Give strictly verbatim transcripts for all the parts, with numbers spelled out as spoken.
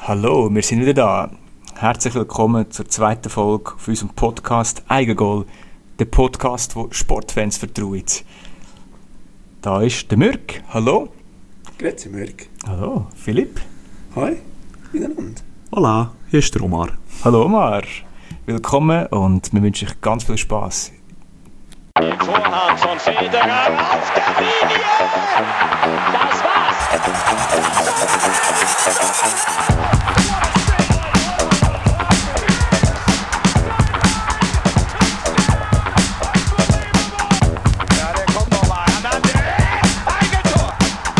Hallo, wir sind wieder da. Herzlich willkommen zur zweiten Folge von unserem Podcast Eigengoal, der Podcast, der Sportfans vertraut. Da ist der Mürk. Hallo. Grüezi Mürk. Hallo, Philipp. Hi, miteinander. Hola, hier ist der Omar. Hallo Omar. Willkommen und wir wünschen euch ganz viel Spaß. Vorhand von Federer auf der Linie. Das war's. Ja, der kommt noch mal. Eigentor.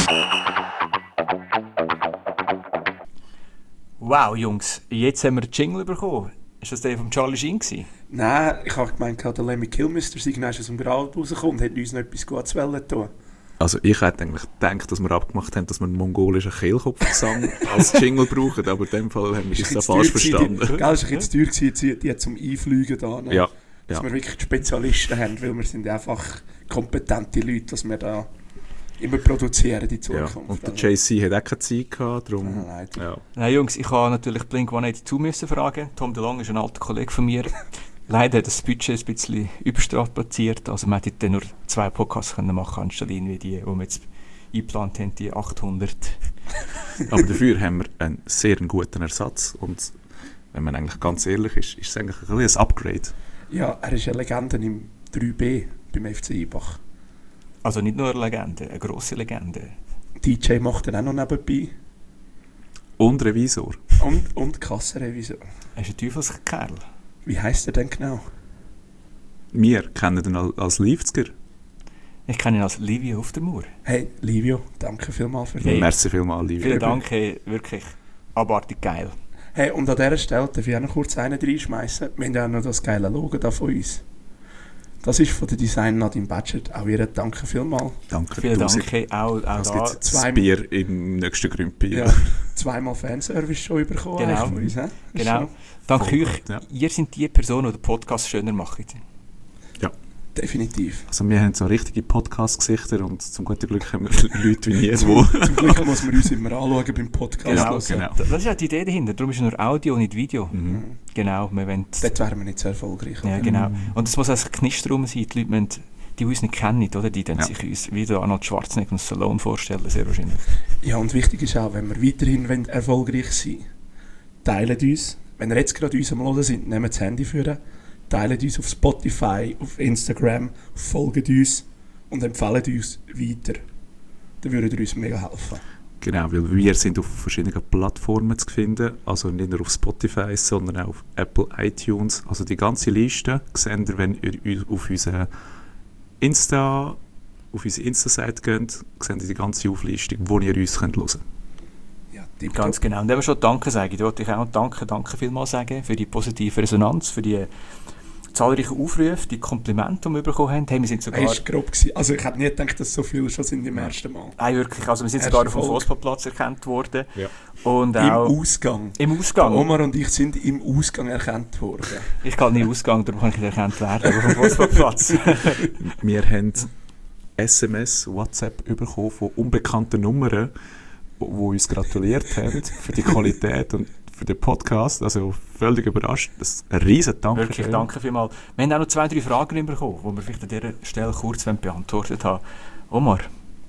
Wow, Jungs, jetzt haben wir den Jingle bekommen. Ist das der von Charlie Sheen gewesen? Nein, ich habe gemeint, der Lemmy Kilmister sei aus dem Grad rausgekommen und hat uns noch etwas Gutes zu tun. Also ich hätte eigentlich gedacht, dass wir abgemacht haben, dass wir einen mongolischen Kehlkopfgesang als Jingle brauchen, aber in dem Fall haben wir das da falsch verstanden. Gell, es war ein bisschen teuer gewesen, die zum Einfliegen da. Ne? Ja, Dass ja. wir wirklich Spezialisten haben, weil wir sind einfach kompetente Leute, dass wir da immer produzieren in Ja. Zukunft. Und der J C hat auch keine Zeit gehabt, darum... Ah, nein. Ja. Nein, Jungs, ich habe natürlich Blink one eighty-two müssen fragen. Tom DeLonge ist ein alter Kollege von mir. Leider hat das Budget ein bisschen überstrapaziert. Also man hätte dann nur zwei Podcasts können machen anstatt irgendwie die, die wir jetzt eingeplant haben, die achthundert. Aber dafür haben wir einen sehr guten Ersatz und wenn man eigentlich ganz ehrlich ist, ist es eigentlich ein bisschen ein Upgrade. Ja, er ist eine Legende im drei B beim F C Ibach. Also nicht nur eine Legende, eine grosse Legende. D J macht dann auch noch nebenbei. Und Revisor. Und, und Kassenrevisor. Er ist ein Teufelskerl. Wie heisst er denn genau? Wir kennen ihn als- als Liefzger. Ich kenne ihn als Livio auf der Mauer. Hey, Livio, danke vielmals für Hey. dich. Merci vielmals, Livio. Vielen Dank, hey, wirklich abartig geil. Hey, und an dieser Stelle darf ich auch noch kurz einen reinschmeißen. Wir haben ja auch noch das geile Logo da von uns. Das ist von der Design Nadine Badgett. Auch ihr danke vielmals. Danke. Vielen tausend. Dank, hey, auch, auch Es da. gibt Zwei- das Bier im nächsten Grümpi. Ja, zweimal Fanservice schon bekommen Genau. eigentlich von uns. He? Ist Genau. schon Dank Voll euch. gut, ja. Ihr seid die Person, die den Podcast schöner macht. Definitiv. Also wir haben so richtige Podcast-Gesichter und zum guten Glück haben wir Leute wie ihr, wo... Zum Glück muss man uns immer anschauen beim Podcast. Genau, hören. genau. Das ist ja die Idee dahinter. Darum ist es nur Audio und nicht Video. Mhm. Genau, wir wollen... Dort wären wir nicht so erfolgreich. Ja, oder? genau. Und es muss auch ein Knister rum sein. Die Leute, müssen, die uns nicht kennen, oder? Die dann Ja. sich uns wie der Arnold Schwarzenegger und Stallone vorstellen, sehr wahrscheinlich. Ja, und wichtig ist auch, wenn wir weiterhin wollen, erfolgreich sein wollen, teilt uns. Wenn ihr jetzt gerade uns am Hören sind, nehmt das Handy für, teilt uns auf Spotify, auf Instagram, folgt uns und empfehlt uns weiter. Dann würdet ihr uns mega helfen. Genau, weil wir sind auf verschiedenen Plattformen zu finden, also nicht nur auf Spotify, sondern auch auf Apple iTunes. Also die ganze Liste seht ihr, wenn ihr auf unsere Insta, auf unsere Insta-Seite geht, seht ihr die ganze Auflistung, wo ihr uns hören könnt. Ja, tipptopp. Ganz genau. Und wenn wir schon Danke sagen, da wollte ich auch Danke, Danke vielmals sagen für die positive Resonanz, für die zahlreichen Aufrufe, die Komplimente, die wir bekommen haben. Hey, wir sind sogar... Er war grob gewesen. Also ich hätte nie gedacht, dass so viele schon sind im ersten Mal. Nein, wirklich. Also wir sind Erste sogar auf dem Folge. Fußballplatz erkannt worden. Ja. Und Im auch Ausgang. im Ausgang. Omar und ich sind im Ausgang erkannt worden. Ich kann nicht Ausgang, darum kann ich nicht erkannt werden, aber vom Fußballplatz. Wir haben S M S, WhatsApp bekommen von unbekannten Nummern, die uns gratuliert haben für die Qualität und für den Podcast. Also völlig überrascht. Das ist ein riesen Dank. Wirklich, danke vielmals. Wir haben auch noch zwei, drei Fragen bekommen, die wir vielleicht an dieser Stelle kurz beantwortet haben. Omar,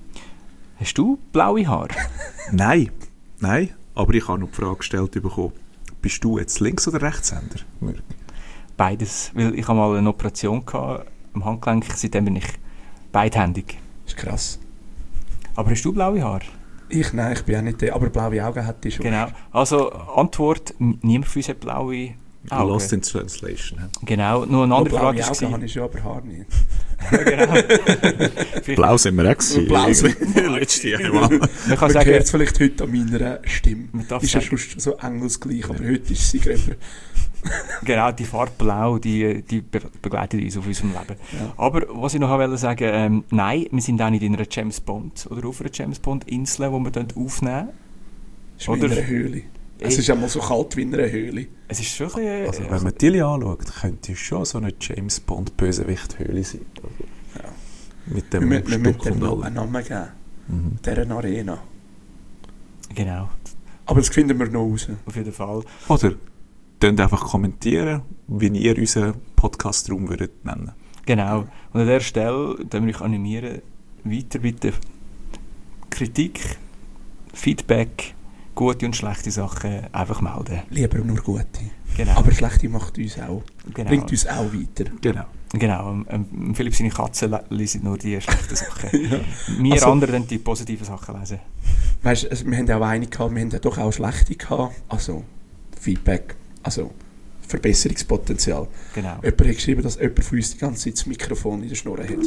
hast du blaue Haare? Nein, nein. Aber ich habe noch die Frage gestellt bekommen, bist du jetzt Links- oder Rechtshänder? Mürk? Beides. Weil ich habe mal eine Operation gehabt, am Handgelenk, seitdem bin ich beidhändig. Das ist krass. Aber hast du blaue Haare? Ich, nein, ich bin auch nicht der, aber blaue Augen hätte ich schon. Genau. Also, Antwort, n- niemand von uns hat blaue Augen. Lost in Translation. hä? Genau. Nur eine Oh, andere blaue Frage Augen war... habe ich schon, aber Haar nicht. Ja, genau. Vielleicht- Blau sind wir auch gewesen. Blau sind Letztes Jahr mal. Man kann Man sagen, hört es vielleicht heute an meiner Stimme. Man darf Ist ja sagen- schon so engelsgleich, aber heute ist sie gerade. genau, die Farbe Blau, die, die be begleitet uns auf unserem Leben. Ja. Aber was ich noch wollte sagen, ähm, nein, wir sind auch nicht in einer James Bond oder auf einer James Bond Insel, die wir dort aufnehmen. Es ist wie Oder- in einer Höhle. Es ist einmal so kalt wie in einer Höhle. Es ist schon ein bisschen, Also, äh, wenn man die anschaut, könnte es schon so eine James Bond Bösewicht-Höhle sein. Ja. Mit Wir, dem müssen- wir müssen Stuck dem und noch allem. einen Namen geben. Mhm. Deren Arena. genau. Aber das finden wir noch raus. Auf jeden Fall. Oder könnt einfach kommentieren, wie ihr unseren Podcast-Raum würdet nennen. Genau. Und an der Stelle können wir euch animieren, weiter bitte Kritik, Feedback, gute und schlechte Sachen einfach melden. Lieber nur gute. Genau. Aber schlechte macht uns auch. Genau. Bringt uns auch weiter. Genau. Genau. Ähm, Philipp, seine Katzen le- lesen nur die schlechten Sachen. Ja. Wir Also- anderen dann die positiven Sachen lesen. Weißt du, also wir haben auch eine gehabt, wir haben ja doch auch schlechte gehabt. Also Feedback, also Verbesserungspotenzial. Genau. Jemand hat geschrieben, dass jemand von uns die ganze Zeit das Mikrofon in der Schnur hat.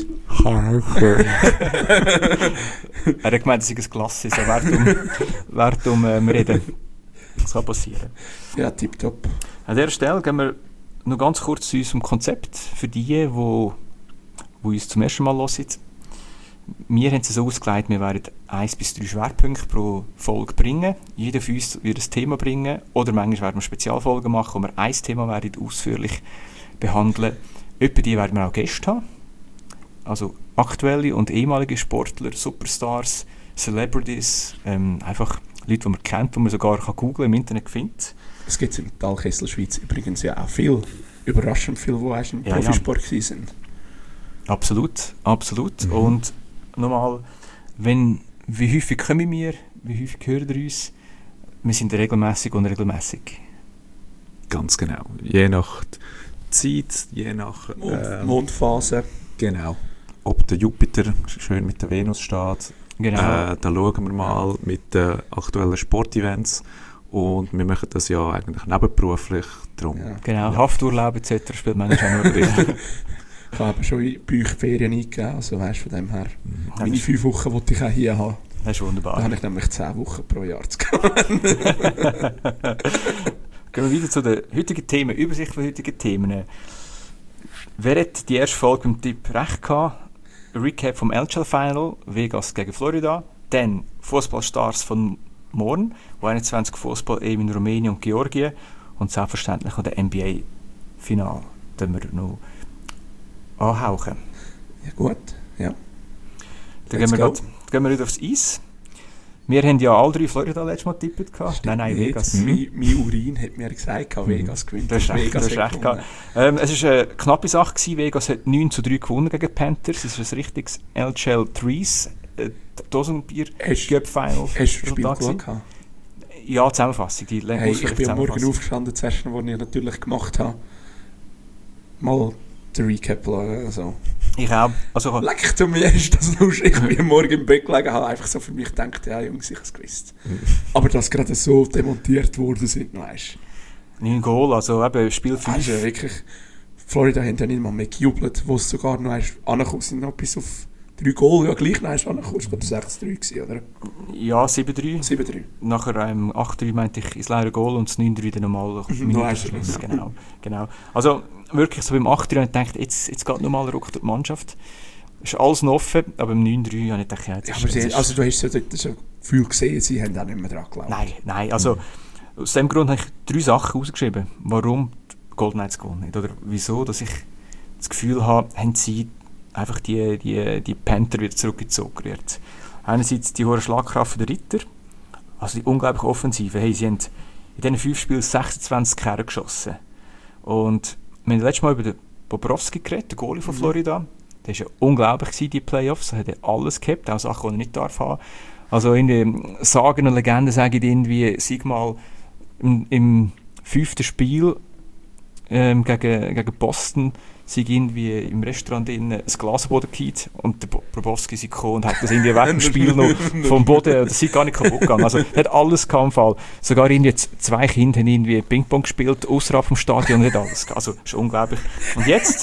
Er hat gemeint, es sei ein Glas, so wert um, wert um ähm, reden. Das kann passieren. Ja, tipptopp. An dieser Stelle gehen wir noch ganz kurz zu unserem Konzept für die, die, die uns zum ersten Mal hören. Wir haben es so ausgelegt, wir werden eins bis drei Schwerpunkte pro Folge bringen. Jeder von uns wird ein Thema bringen. Oder manchmal werden wir Spezialfolgen machen, wo wir ein Thema werden ausführlich behandeln. Etwa die werden wir auch Gäste haben. Also aktuelle und ehemalige Sportler, Superstars, Celebrities, ähm, einfach Leute, die man kennt, die man sogar kann googlen im Internet findet. Es gibt im Talkessel Schweiz übrigens ja auch viel, überraschend viel, die erst im Ja, Profisport ja. sind. Absolut, absolut. Mhm. Und nochmal, wenn, wie häufig kommen wir, wie häufig hören ihr uns? Wir sind regelmäßig und regelmäßig. Ganz genau. Je nach Zeit, je nach Mond, ähm, Mondphase. Genau. Ob der Jupiter schön mit der Venus steht. Genau. Äh, da schauen wir mal mit den aktuellen Sportevents. Und wir machen das ja eigentlich nebenberuflich. Darum. Ja. Genau, Hafturlaub et cetera spielt manchmal auch noch richtig. Ich habe schon bei euch Ferien eingegeben, also weißt, von dem her. Das Meine ist, fünf Wochen wollte ich auch hier haben. das ist Da wunderbar. habe ich nämlich zehn Wochen pro Jahr zu gehen. Gehen wir wieder zu den heutigen Themen, Übersicht von heutigen Themen. Wer hat die erste Folge beim Tipp recht gehabt? Recap vom L G L Final, Vegas gegen Florida. Dann Fußballstars von morgen, U einundzwanzig Fußball-E M in Rumänien und Georgien. Und selbstverständlich auch der N B A-Final, den wir noch anhauchen. Ja gut, ja. Dann Let's gehen wir, go. grad, gehen wir wieder aufs Eis. Wir haben ja alle drei Florida letztes Mal getippt. gehabt. Nein, nein, Nicht. Vegas. Mein, mein Urin hat mir gesagt, Vegas gewinnt. Du hast und recht, du Vegas hast hat recht gewonnen. gehabt. Ähm, es war eine knappe Sache gewesen. Vegas hat neun zu drei gewonnen gegen die Panthers. Es ist ein richtiges L G L Threes, äh, Dosenbier Hast Cup Final. hast du das Spiel Resultat geschaut? gewesen. Ja, Zusammenfassung. Die Hey, ich bin am Morgen Zusammenfassung. aufgestanden, das erste, was ich natürlich gemacht habe. Mal den Recap lassen. Also. Ich auch. Also, Leck zu mir, ist das lustig. Ich bin am Morgen im Bett gelegen, habe einfach so für mich gedacht, ja Jungs, ich habe es gewusst. Aber dass gerade so demontiert worden sind, weißt du. neun Goal, also eben Spiel fünf. Also wirklich, Florida haben ja nicht mal mehr gejubelt, wo es sogar noch ist, angekommen sind, noch bis auf drei Goal, ja gleich noch ist angekommen, ich glaube sechs drei gewesen, oder? Ja, sieben drei. sieben drei. Nachher ähm, acht drei meinte ich ins leere Goal und das neun drei dann nochmal Noch eins. Schluss. Genau, genau. Also wirklich so beim acht drei habe ich gedacht, jetzt, jetzt geht nochmal ruck durch die Mannschaft. Ist alles noch offen, aber beim neun drei habe ich gedacht, ja, jetzt Ja, ist- aber jetzt sie, ist- also du hast ja dort so viel gesehen, sie haben auch nicht mehr dran geglaubt. Nein, nein, also aus dem Grund habe ich drei Sachen rausgeschrieben, warum die Golden Knights gewonnen haben. Oder wieso, dass ich das Gefühl habe, haben sie einfach die, die, die Panther wieder zurückgezogen wird. Einerseits die hohe Schlagkraft der Ritter, also die unglaubliche Offensive. Hey, sie haben in diesen fünf Spielen sechsundzwanzig Kerne geschossen. Und wir haben letztes Mal über den Bobrovsky geredet, der Goalie von Florida. Der war ja unglaublich gewesen, die Playoffs. Er hat ja alles gehabt, auch Sachen, die er nicht darf haben. Also irgendwie Sagen und Legenden sagen irgendwie, sag mal, im, im fünften Spiel ähm, gegen, gegen Boston sei irgendwie im Restaurant innen ein Glas am Boden gefallen und der Bobrovsky sei gekommen und hat das irgendwie weg dem Spiel noch vom Boden, das sei gar nicht kaputt gegangen. Also er hat alles gehabt im Fall. Sogar irgendwie z- zwei Kinder haben irgendwie Ping-Pong gespielt, außerhalb vom Stadion und hat alles gehabt. Also das ist unglaublich. Und jetzt,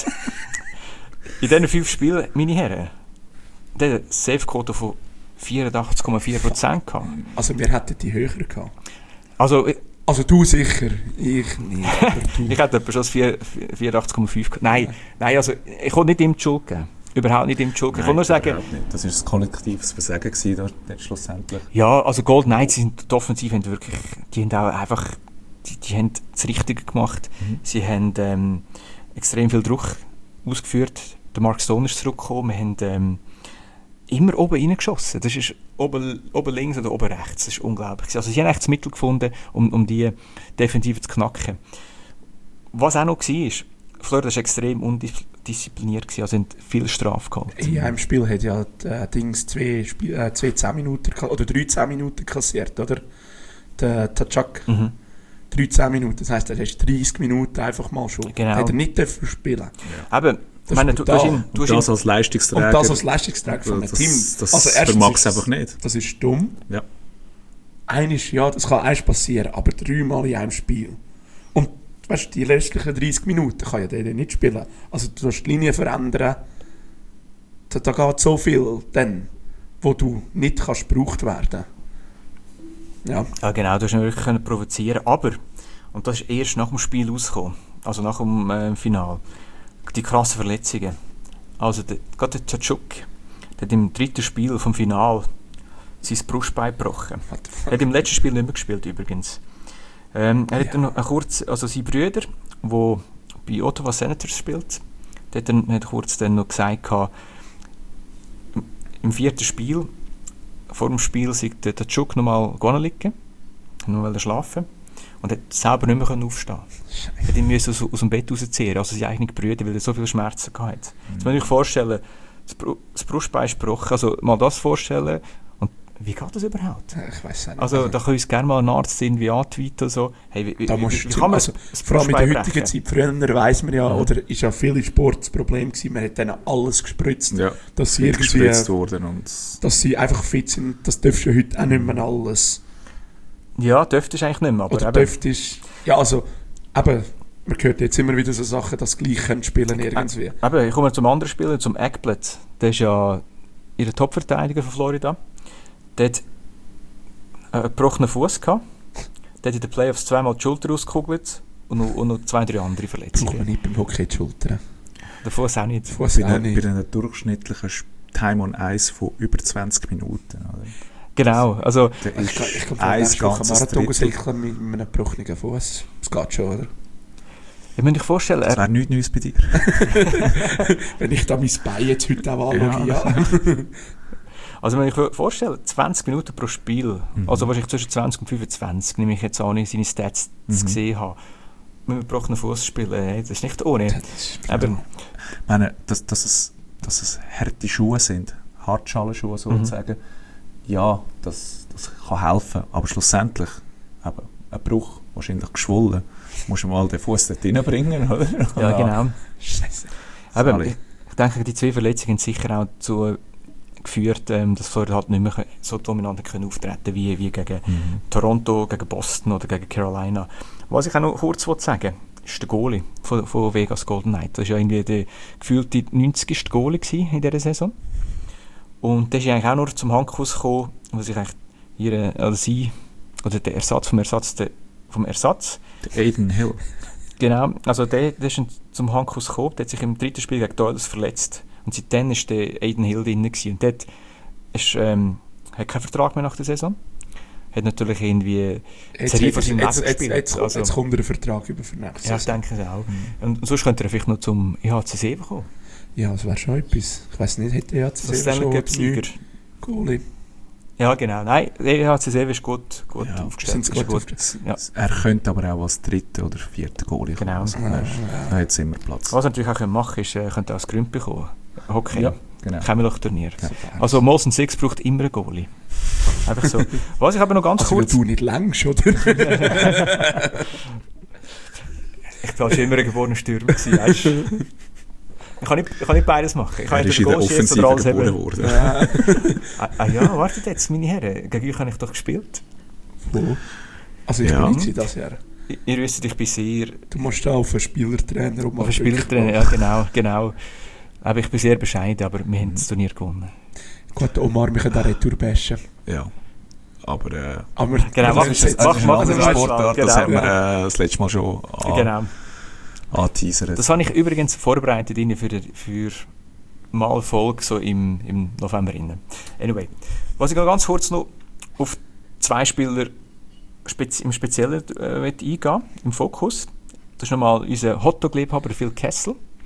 in diesen fünf Spielen, meine Herren, der hat eine Safe-Quote von vierundachtzig Komma vier Prozent gehabt. Also wir hätten die höher gehabt. Also Also du sicher, ich nicht, aber du. ich hätte etwa schon das vier- vierundachtzig Komma fünf gehabt. Nein, nein, also ich kann nicht ihm die Schuld geben. Überhaupt nicht ihm die Schuld geben. Ich kann nur sagen, Das war ein kollektives Versagen gewesen, dort, dort schlussendlich. ja, also Golden Knights sind die Offensive haben wirklich, die haben auch einfach, die, die haben das Richtige gemacht. Mhm. Sie haben ähm, extrem viel Druck ausgeführt. Der Mark Stone ist zurückgekommen. Wir haben ähm, immer oben reingeschossen. Das ist oben, oben links oder oben rechts. Das ist unglaublich. Also sie haben echt das Mittel gefunden, um, um die Defensive zu knacken. Was auch noch war, Florida war extrem undiszipliniert, also haben viel Strafe gehabt. In einem Spiel hat ja äh, Dings zwei, Spiel, äh, zwei zehn Minuten oder drei zehn Minuten kassiert, oder? Der Tatschak. Mhm. drei zehn Minuten, das heisst, er ist dreißig Minuten einfach mal schon. Genau. Hat er nicht dürfen spielen. Ja. Eben, Das meine, ist du, du hast brutal. ihn, du Und hast das ihn, als Leistungsträger. Und das als Leistungsträger von einem das, Team. Das Also erstens vermag es ist- einfach nicht. Das ist dumm. Ja. Eines, ja, das kann eins passieren, aber dreimal in einem Spiel. Und weißt du, die restlichen dreißig Minuten kann ja der nicht spielen. Also du musst die Linie verändern. Da, da geht so viel dann, wo du nicht kannst gebraucht werden. Ja. ja genau, du hast ihn wirklich können provozieren, aber, und das ist erst nach dem Spiel rausgekommen, also nach dem äh, Final, die krassen Verletzungen. Also der, gerade der Tatschuk, der hat im dritten Spiel vom Final sein Brustbein gebrochen. What the Er fuck? hat im letzten Spiel nicht mehr gespielt übrigens. Ähm, er hat Ja. dann noch eine kurz, also sein Bruder, der bei Ottawa Senators spielt, der hat dann hat kurz dann noch gesagt, gehabt, im, im vierten Spiel, vor dem Spiel, sei der Tatschuk nochmal liegen, noch wollte schlafen und hat selber nicht mehr können aufstehen. Er hat ihn müssen aus, aus dem Bett rausziehen, also seine eigenen Brüder, weil er so viele Schmerzen hatte. Jetzt muss man sich vorstellen, das, Bru das Brustbein ist gebrochen, also mal das vorstellen. Und wie geht das überhaupt? Ich weiß nicht. Also da kann uns gerne mal ein Arzt irgendwie antweeten, so. Hey, wie, wie, Da wie, musst wie du, kann man also, das vor allem in der Brustbein heutigen brechen? Zeit, früher weiss man ja, Mhm. oder ist ja viel im Sport das Problem gewesen, man hat denen alles gespritzt, Ja. dass sie Wird irgendwie, gespritzt worden und dass sie einfach fit sind, das darfst du ja heute auch nicht mehr alles. Ja, dürfte es eigentlich nicht mehr, aber Oder eben, dürftest, ja also, eben, man hört jetzt immer wieder so Sachen, dass gleich können spielen irgendwie. eben, ich komme zum anderen Spieler, zum Eckblatt. Der ist ja ihr Topverteidiger von Florida. Der hat einen gebrochenen Fuß gehabt. Der hat in den Playoffs zweimal die Schulter ausgekugelt und noch, und noch zwei, drei andere Braucht man Verletzungen. nicht beim Hockey die Schultern. Der Fuß auch nicht. Fuß bei auch einer, nicht. bei einer durchschnittlichen Sp- Time on Ice von über zwanzig Minuten. Oder? Genau, also Ich Der ist glaube, ich glaub, ein nächste Woche ganzes Marathon Drittel. säckeln mit, mit einem gebrochenen Fuß. Das geht schon, oder? ich muss euch vorstellen, Das er, wäre nichts Neues bei dir. Wenn ich da mein Bein jetzt heute auch anschaue, ja. also wenn ich mir vorstelle, zwanzig Minuten pro Spiel, Mhm. also wahrscheinlich zwischen zwanzig und fünfundzwanzig, nehme ich jetzt an, seine Stats Mhm. zu gesehen habe, mit einem gebrochenen Fuß spielen, hey, das ist nicht ohne. Das ist Eben, Ich meine, dass, dass, es, dass es harte Schuhe sind, Hartschalenschuhe sozusagen, ja, das, das kann helfen. Aber schlussendlich, eben, ein Bruch, wahrscheinlich geschwollen, musst du mal den Fuß dort reinbringen, oder? ja, genau. Scheiße. Eben, Sorry. ich, ich denke, die zwei Verletzungen haben sicher auch dazu geführt, ähm, dass Florida halt nicht mehr so dominant können auftreten wie, wie gegen Mhm. Toronto, gegen Boston oder gegen Carolina. Was ich auch noch kurz sagen will, ist der Goalie von, von Vegas Golden Knights. Das war ja irgendwie der gefühlte neunzigste Goalie gewesen in dieser Saison. Und der ist eigentlich auch nur zum Handkuss gekommen, wo sich eigentlich ihre, oder sie, oder der Ersatz vom Ersatz, der, vom Ersatz, Der Aiden Hill. genau, also der, der ist zum Handkuss gekommen, der hat sich im dritten Spiel gegen Doyles verletzt. Und seitdem war der Aiden Hill drin gewesen. Und dort ist, ähm, hat keinen Vertrag mehr nach der Saison. Hat natürlich irgendwie Jetzt, Serie jetzt, von seinem jetzt, Leben jetzt, gespielt. jetzt, kommt- Also- jetzt kommt der Vertrag über für nächstes ja, ich Jahr. denke es auch. Und sonst könnte er vielleicht noch zum E H C C kommen. Ja, das wäre schon etwas. Ich weiss nicht, hätte er jetzt Das Stanley Cup-Sieger. Goalie. Ja, genau. Nein, der E H C C ist gut, gut Ja, aufgestellt. sind Ist gut gut. Ja. Er könnte aber auch als dritter oder vierter Goalie kommen. Genau. Also, Ah, er, ja. er hat jetzt immer Platz. Was er natürlich auch machen kann, ist, er könnte auch das Grund bekommen. Hockey. Ja, genau. Kämmerloch-Turnier. Ja. Also Molson Six braucht immer einen Goalie. Einfach so. Was ich aber noch ganz Also, weil kurz... du nicht längst, oder? Ich war schon immer ein geborener Stürmer gewesen, weißt du? Ich kann nicht, ich kann nicht beides machen. Ich kann Er ist entweder in der Goal schießen Offensive oder alles geboren haben. worden. Ja. Ah, ah ja, wartet jetzt, meine Herren. Gegen euch habe ich doch gespielt. Wo? Also ich Ja. bin nicht das Jahr. I- Ihr wisst, ich bin sehr... Du musst da auf einen Spielertrainer um Auf den Spielertrainer, ja genau, genau. Aber ich bin sehr bescheiden, aber wir haben das Turnier gewonnen. Gut, Omar, wir können auch Retour bashen. Ja. Aber äh, Aber Genau, das mach ist es. jetzt- Mach- das ist mach eine es. andere Genau. Sportart, das Genau. haben wir äh, das letzte Mal schon an, Genau. angeteasert. Das habe ich übrigens vorbereitet Ihnen für, für mal Folge so im, im November. Rein. Anyway, was ich noch ganz kurz noch auf zwei Spieler spezi im Speziellen äh, eingehen, im Fokus. Das ist nochmal unser Hotdog-Liebhaber Phil Kessel.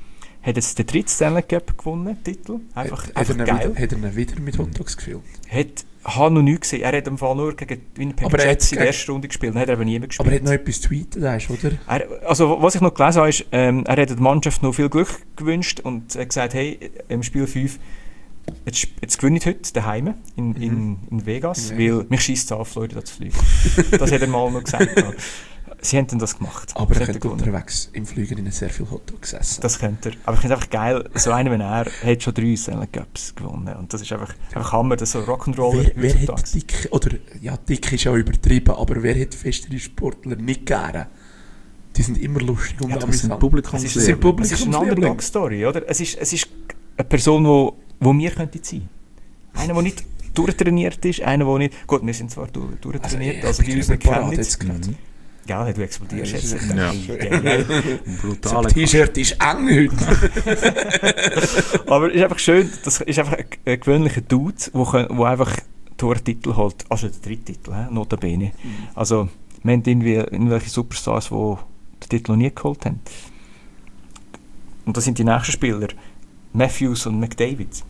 hat jetzt den dritten Stanley Cup gewonnen, Titel. Einfach, hat, einfach hat geil. Wieder, hat er ihn wieder mit Hotdogs gefilmt? Hat, habe noch nie gesehen. Er hat im Fall nur gegen Winnipeg Jets in der ersten Runde gespielt. Dann hat er aber niemand gespielt. Aber er hat noch etwas tweetet, weißt, oder? Er, also, was ich noch gelesen habe, ist, ähm, er hat der Mannschaft noch viel Glück gewünscht und hat gesagt, hey, im Spiel fünf, jetzt, jetzt gewinne ich heute daheim in, in, Mhm. in Vegas, Ja. weil mich scheisst es an, Florida zu fliegen. Das hat er mal noch gesagt. Ja. Sie haben dann das gemacht. Aber Sie er haben könnte gewonnen. unterwegs im Flüger in sehr viel Hotdogs essen. Das könnte er. Aber ich finde es einfach geil, so einer wie er hat schon drei Stanley Cups gewonnen. Und das ist einfach, einfach Hammer, das ist so Rock'n'Roller Wer, wer heutzutage. hat dick, oder ja, dick ist ja übertrieben, aber wer hat festere Sportler nicht gerne? Die sind immer lustig und Ja, das amüsant. sind Es ist, Publikumslieblinge. Publikum- es ist eine Publikumsliebling. Underdog-Story, oder? Es ist, es ist eine Person, wo, wo wir könnte sein. Einer, der nicht durchtrainiert ist, einer, der nicht... Gut, wir sind zwar durch, durchtrainiert, also, die uns nicht kennen. jetzt gerade. Mhm. Ja, du explodierst Ja, das jetzt. ist- Ja. Ja. Ja. Brutale Das T-Shirt ist eng heute. Aber es ist einfach schön, das ist einfach ein, ein gewöhnlicher Dude, der kö- wo einfach Tortitel holt. Also der dritte Titel, he? Notabene. Also, wir haben irgendwie irgendwelche Superstars, die den Titel noch nie geholt haben. Und das sind die nächsten Spieler, Matthews und McDavid,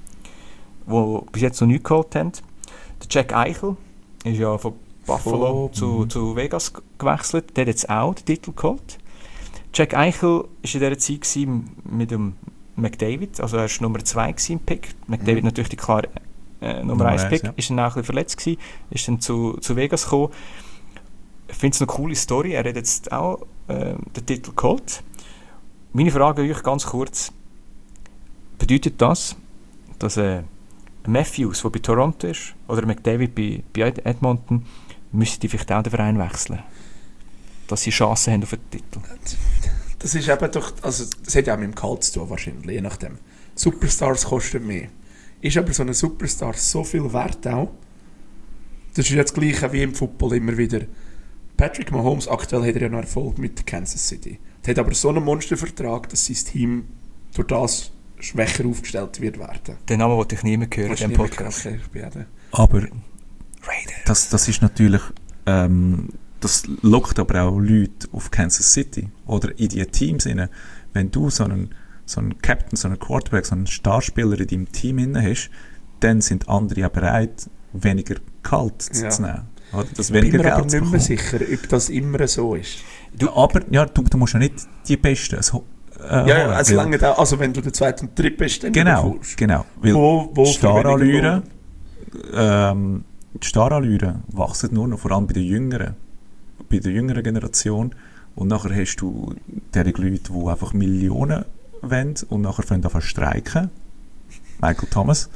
die bis jetzt noch nichts geholt haben. Der Jack Eichel ist ja von Buffalo Oh, zu, mhm. zu Vegas g- gewechselt. Der hat jetzt auch den Titel geholt. Jack Eichel war in dieser Zeit gewesen mit dem McDavid, also er war Nummer zwei im Pick. McDavid Mhm. natürlich die klare äh, Nummer Nummer eins eins, Pick, ja. ist dann auch ein bisschen verletzt gewesen, ist dann zu, zu Vegas gekommen. Ich finde es eine coole Story, er hat jetzt auch äh, den Titel geholt. Meine Frage an euch ganz kurz, bedeutet das, dass äh, Matthews, der bei Toronto ist, oder McDavid bei, bei Edmonton, müssen die vielleicht auch den Verein wechseln? Dass sie Chancen haben auf den Titel. Das ist eben doch, also das hat ja auch mit dem Gehalt zu tun wahrscheinlich, je nachdem. Superstars kosten mehr. Ist aber so ein Superstar so viel wert auch? Das ist ja das Gleiche wie im Football immer wieder. Patrick Mahomes, aktuell hat er ja noch Erfolg mit Kansas City. Er hat aber so einen Monstervertrag, dass sein Team durch das schwächer aufgestellt wird werden. Den Namen wollte ich nie mehr hören in diesem Podcast. Okay, ich bin auch der. Aber Raider. das, das ist natürlich, ähm, das lockt aber auch Leute auf Kansas City oder in die Teams rein. Wenn du so einen, so einen Captain, so einen Quarterback, so einen Starspieler in deinem Team inne hast, dann sind andere ja bereit, weniger Gehalt Ja. zu nehmen. Oder? Das Ich bin weniger mir aber Geld zu nicht mehr bekommen. sicher, ob das immer so ist. Du, aber ja, du, du musst ja nicht die Besten. Also, äh, Ja, ja, holen, also, weil- lange da, also wenn du der zweite und dritte bist, dann Genau, bekommst. genau. Weil Wo, wo die für weniger Starallüren, Lohn. ähm, die Starallüren wachsen nur noch, vor allem bei den Jüngeren, bei der jüngeren Generation. Und nachher hast du derige Leute, die einfach Millionen wollen und nachher fangen an zu streiken. Michael Thomas.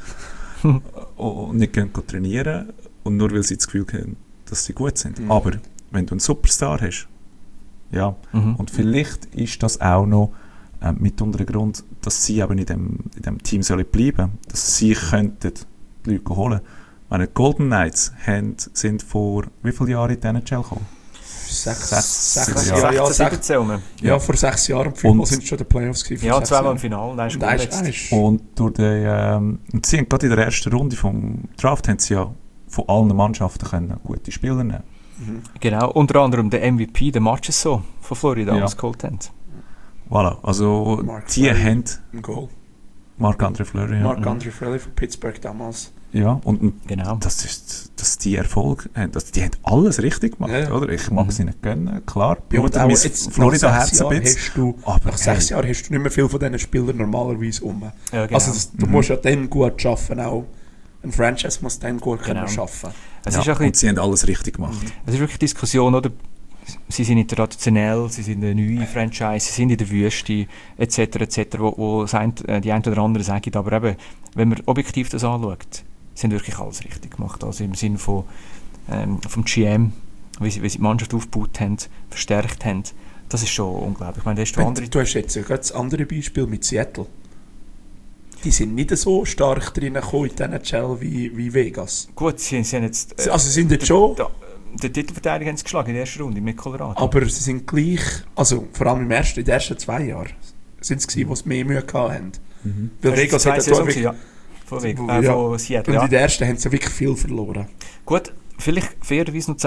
und nicht gehen trainieren. Und nur weil sie das Gefühl haben, dass sie gut sind. Mhm. Aber wenn du einen Superstar hast, ja, Mhm. und vielleicht ist das auch noch äh, mitunter ein Grund, dass sie eben in dem, in dem Team sollen bleiben, dass sie könnten die Leute holen. Meine die Golden Knights haben, sind vor wie vielen Jahren in die N H L gekommen? Sechs, Sechs, sechs, sieben ja, Jahre. ja, sechzehn, sechs, siebzehn rum. ja, vor sechs Jahren, fünfmal Und- sind es schon die Playoffs gewesen. vor Ja, sechs zweimal im Jahren. Finale, dann ist Und er eins, verletzt. eins. Und durch die, ähm, und sie haben gerade in der ersten Runde vom Draft haben sie ja von allen Mannschaften können gute Spieler nehmen. Mhm. Genau, unter anderem der M V P, der Marchessault von Florida, Ja. was geholt haben. Voilà, also Mark die Fleury. haben Ein Goal. Marc-André Fleury, ja. Mark Andre Frelly von Pittsburgh damals. Ja, und, und Genau. das ist, dass die Erfolg haben, dass die haben alles richtig gemacht, Ja, ja. oder? Ich mag Mhm. sie nicht gönnen, klar. Ja, und Blutet auch mein jetzt, Florida nach Herz sechs ein Jahren bisschen. hast du, Aber nach sechs hey, Jahren hast du nicht mehr viel von diesen Spielern normalerweise um. Ja, genau. Also das, du Mhm. musst ja dann gut arbeiten, auch ein Franchise muss dann gut Genau. können arbeiten. es, ja, ist ein und bisschen, sie haben alles richtig gemacht. es ist wirklich Diskussion, oder? Sie sind nicht traditionell, sie sind eine neue Franchise, sie sind in der Wüste, et cetera et cetera, wo, wo das ein, äh, die einen oder anderen sagen. Aber eben, wenn man objektiv das anschaut, sie haben wirklich alles richtig gemacht. Also im Sinne von, ähm, vom G M, wie sie, wie sie die Mannschaft aufgebaut haben, verstärkt haben, das ist schon unglaublich. Ich meine, da hast du Wenn, andere... du hast jetzt ja gerade das andere Beispiel mit Seattle. Die sind nicht so stark drin gekommen in den N H L wie, wie Vegas. Gut, sie, sie haben jetzt... äh, Also sie sind jetzt schon, da- Den Titelverteidiger haben sie geschlagen in der ersten Runde mit Colorado. aber sie sind gleich, also vor allem im ersten, in den ersten zwei Jahren, sind es gewesen, die es mehr Mühe gehabt haben. Mhm. Weil Das ist Vegas die hat zweite ja Saison wirklich, gewesen, ja. Von, Vegas, Ja. äh, von Seattle, und ja. in der ersten haben sie wirklich viel verloren. Gut, vielleicht fairerweise noch zu sagen,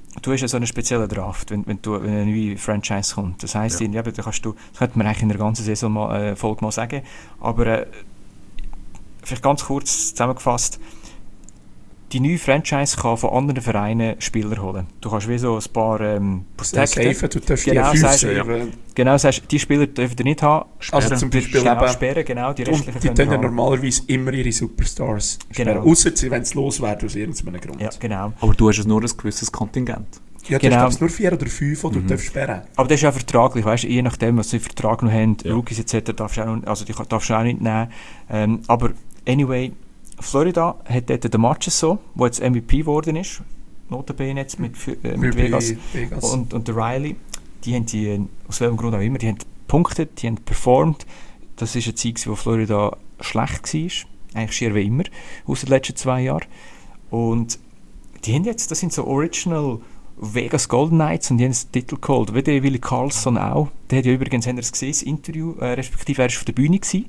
du hast ja so einen speziellen Draft, wenn, wenn, du, wenn eine neue Franchise kommt. Das heisst, Ja. ja. da kannst du, das könnte man eigentlich in der ganzen Saison mal, äh, Folge mal sagen, aber äh, vielleicht ganz kurz zusammengefasst, die neue Franchise kann von anderen Vereinen Spieler holen. Du kannst wie so ein paar ähm, protecten. Safen, du darfst Genau, die fünf sagst- saven. Genau, sagst, die Spieler dürfen ihr nicht haben. Also zum Beispiel genau, eben, sperren, genau, die und restlichen die können tun ja haben. normalerweise immer ihre Superstars Genau. sperren. Ausser sie, wenn es loswerden aus irgendeinem Grund. Ja, genau. Aber du hast nur ein gewisses Kontingent. Ja, du Genau. hast nur vier oder fünf, die du darfst sperren. Aber das ist ja vertraglich, weißt du, je nachdem, was sie für Vertrag noch haben, Ja. Rookies et cetera, darfst du auch, noch, also die darfst du auch nicht nehmen. Ähm, aber anyway, Florida hat dort den Matches so, der jetzt M V P geworden ist, notabene jetzt mit, äh, mit Wie bei Vegas, Vegas. Und, und der Riley, die haben die, äh, aus welchem Grund auch immer, die haben gepunktet, die haben performt. Das ist eine Zeit, wo Florida schlecht war, eigentlich schier wie immer, aus den letzten zwei Jahren. Und die haben jetzt, das sind so Original Vegas Golden Knights und die haben den Titel geholt. Wie der Willi Karlsson auch. Der hat ja übrigens, haben wir es gesehen, das Interview, äh, respektive er war auf der Bühne gewesen.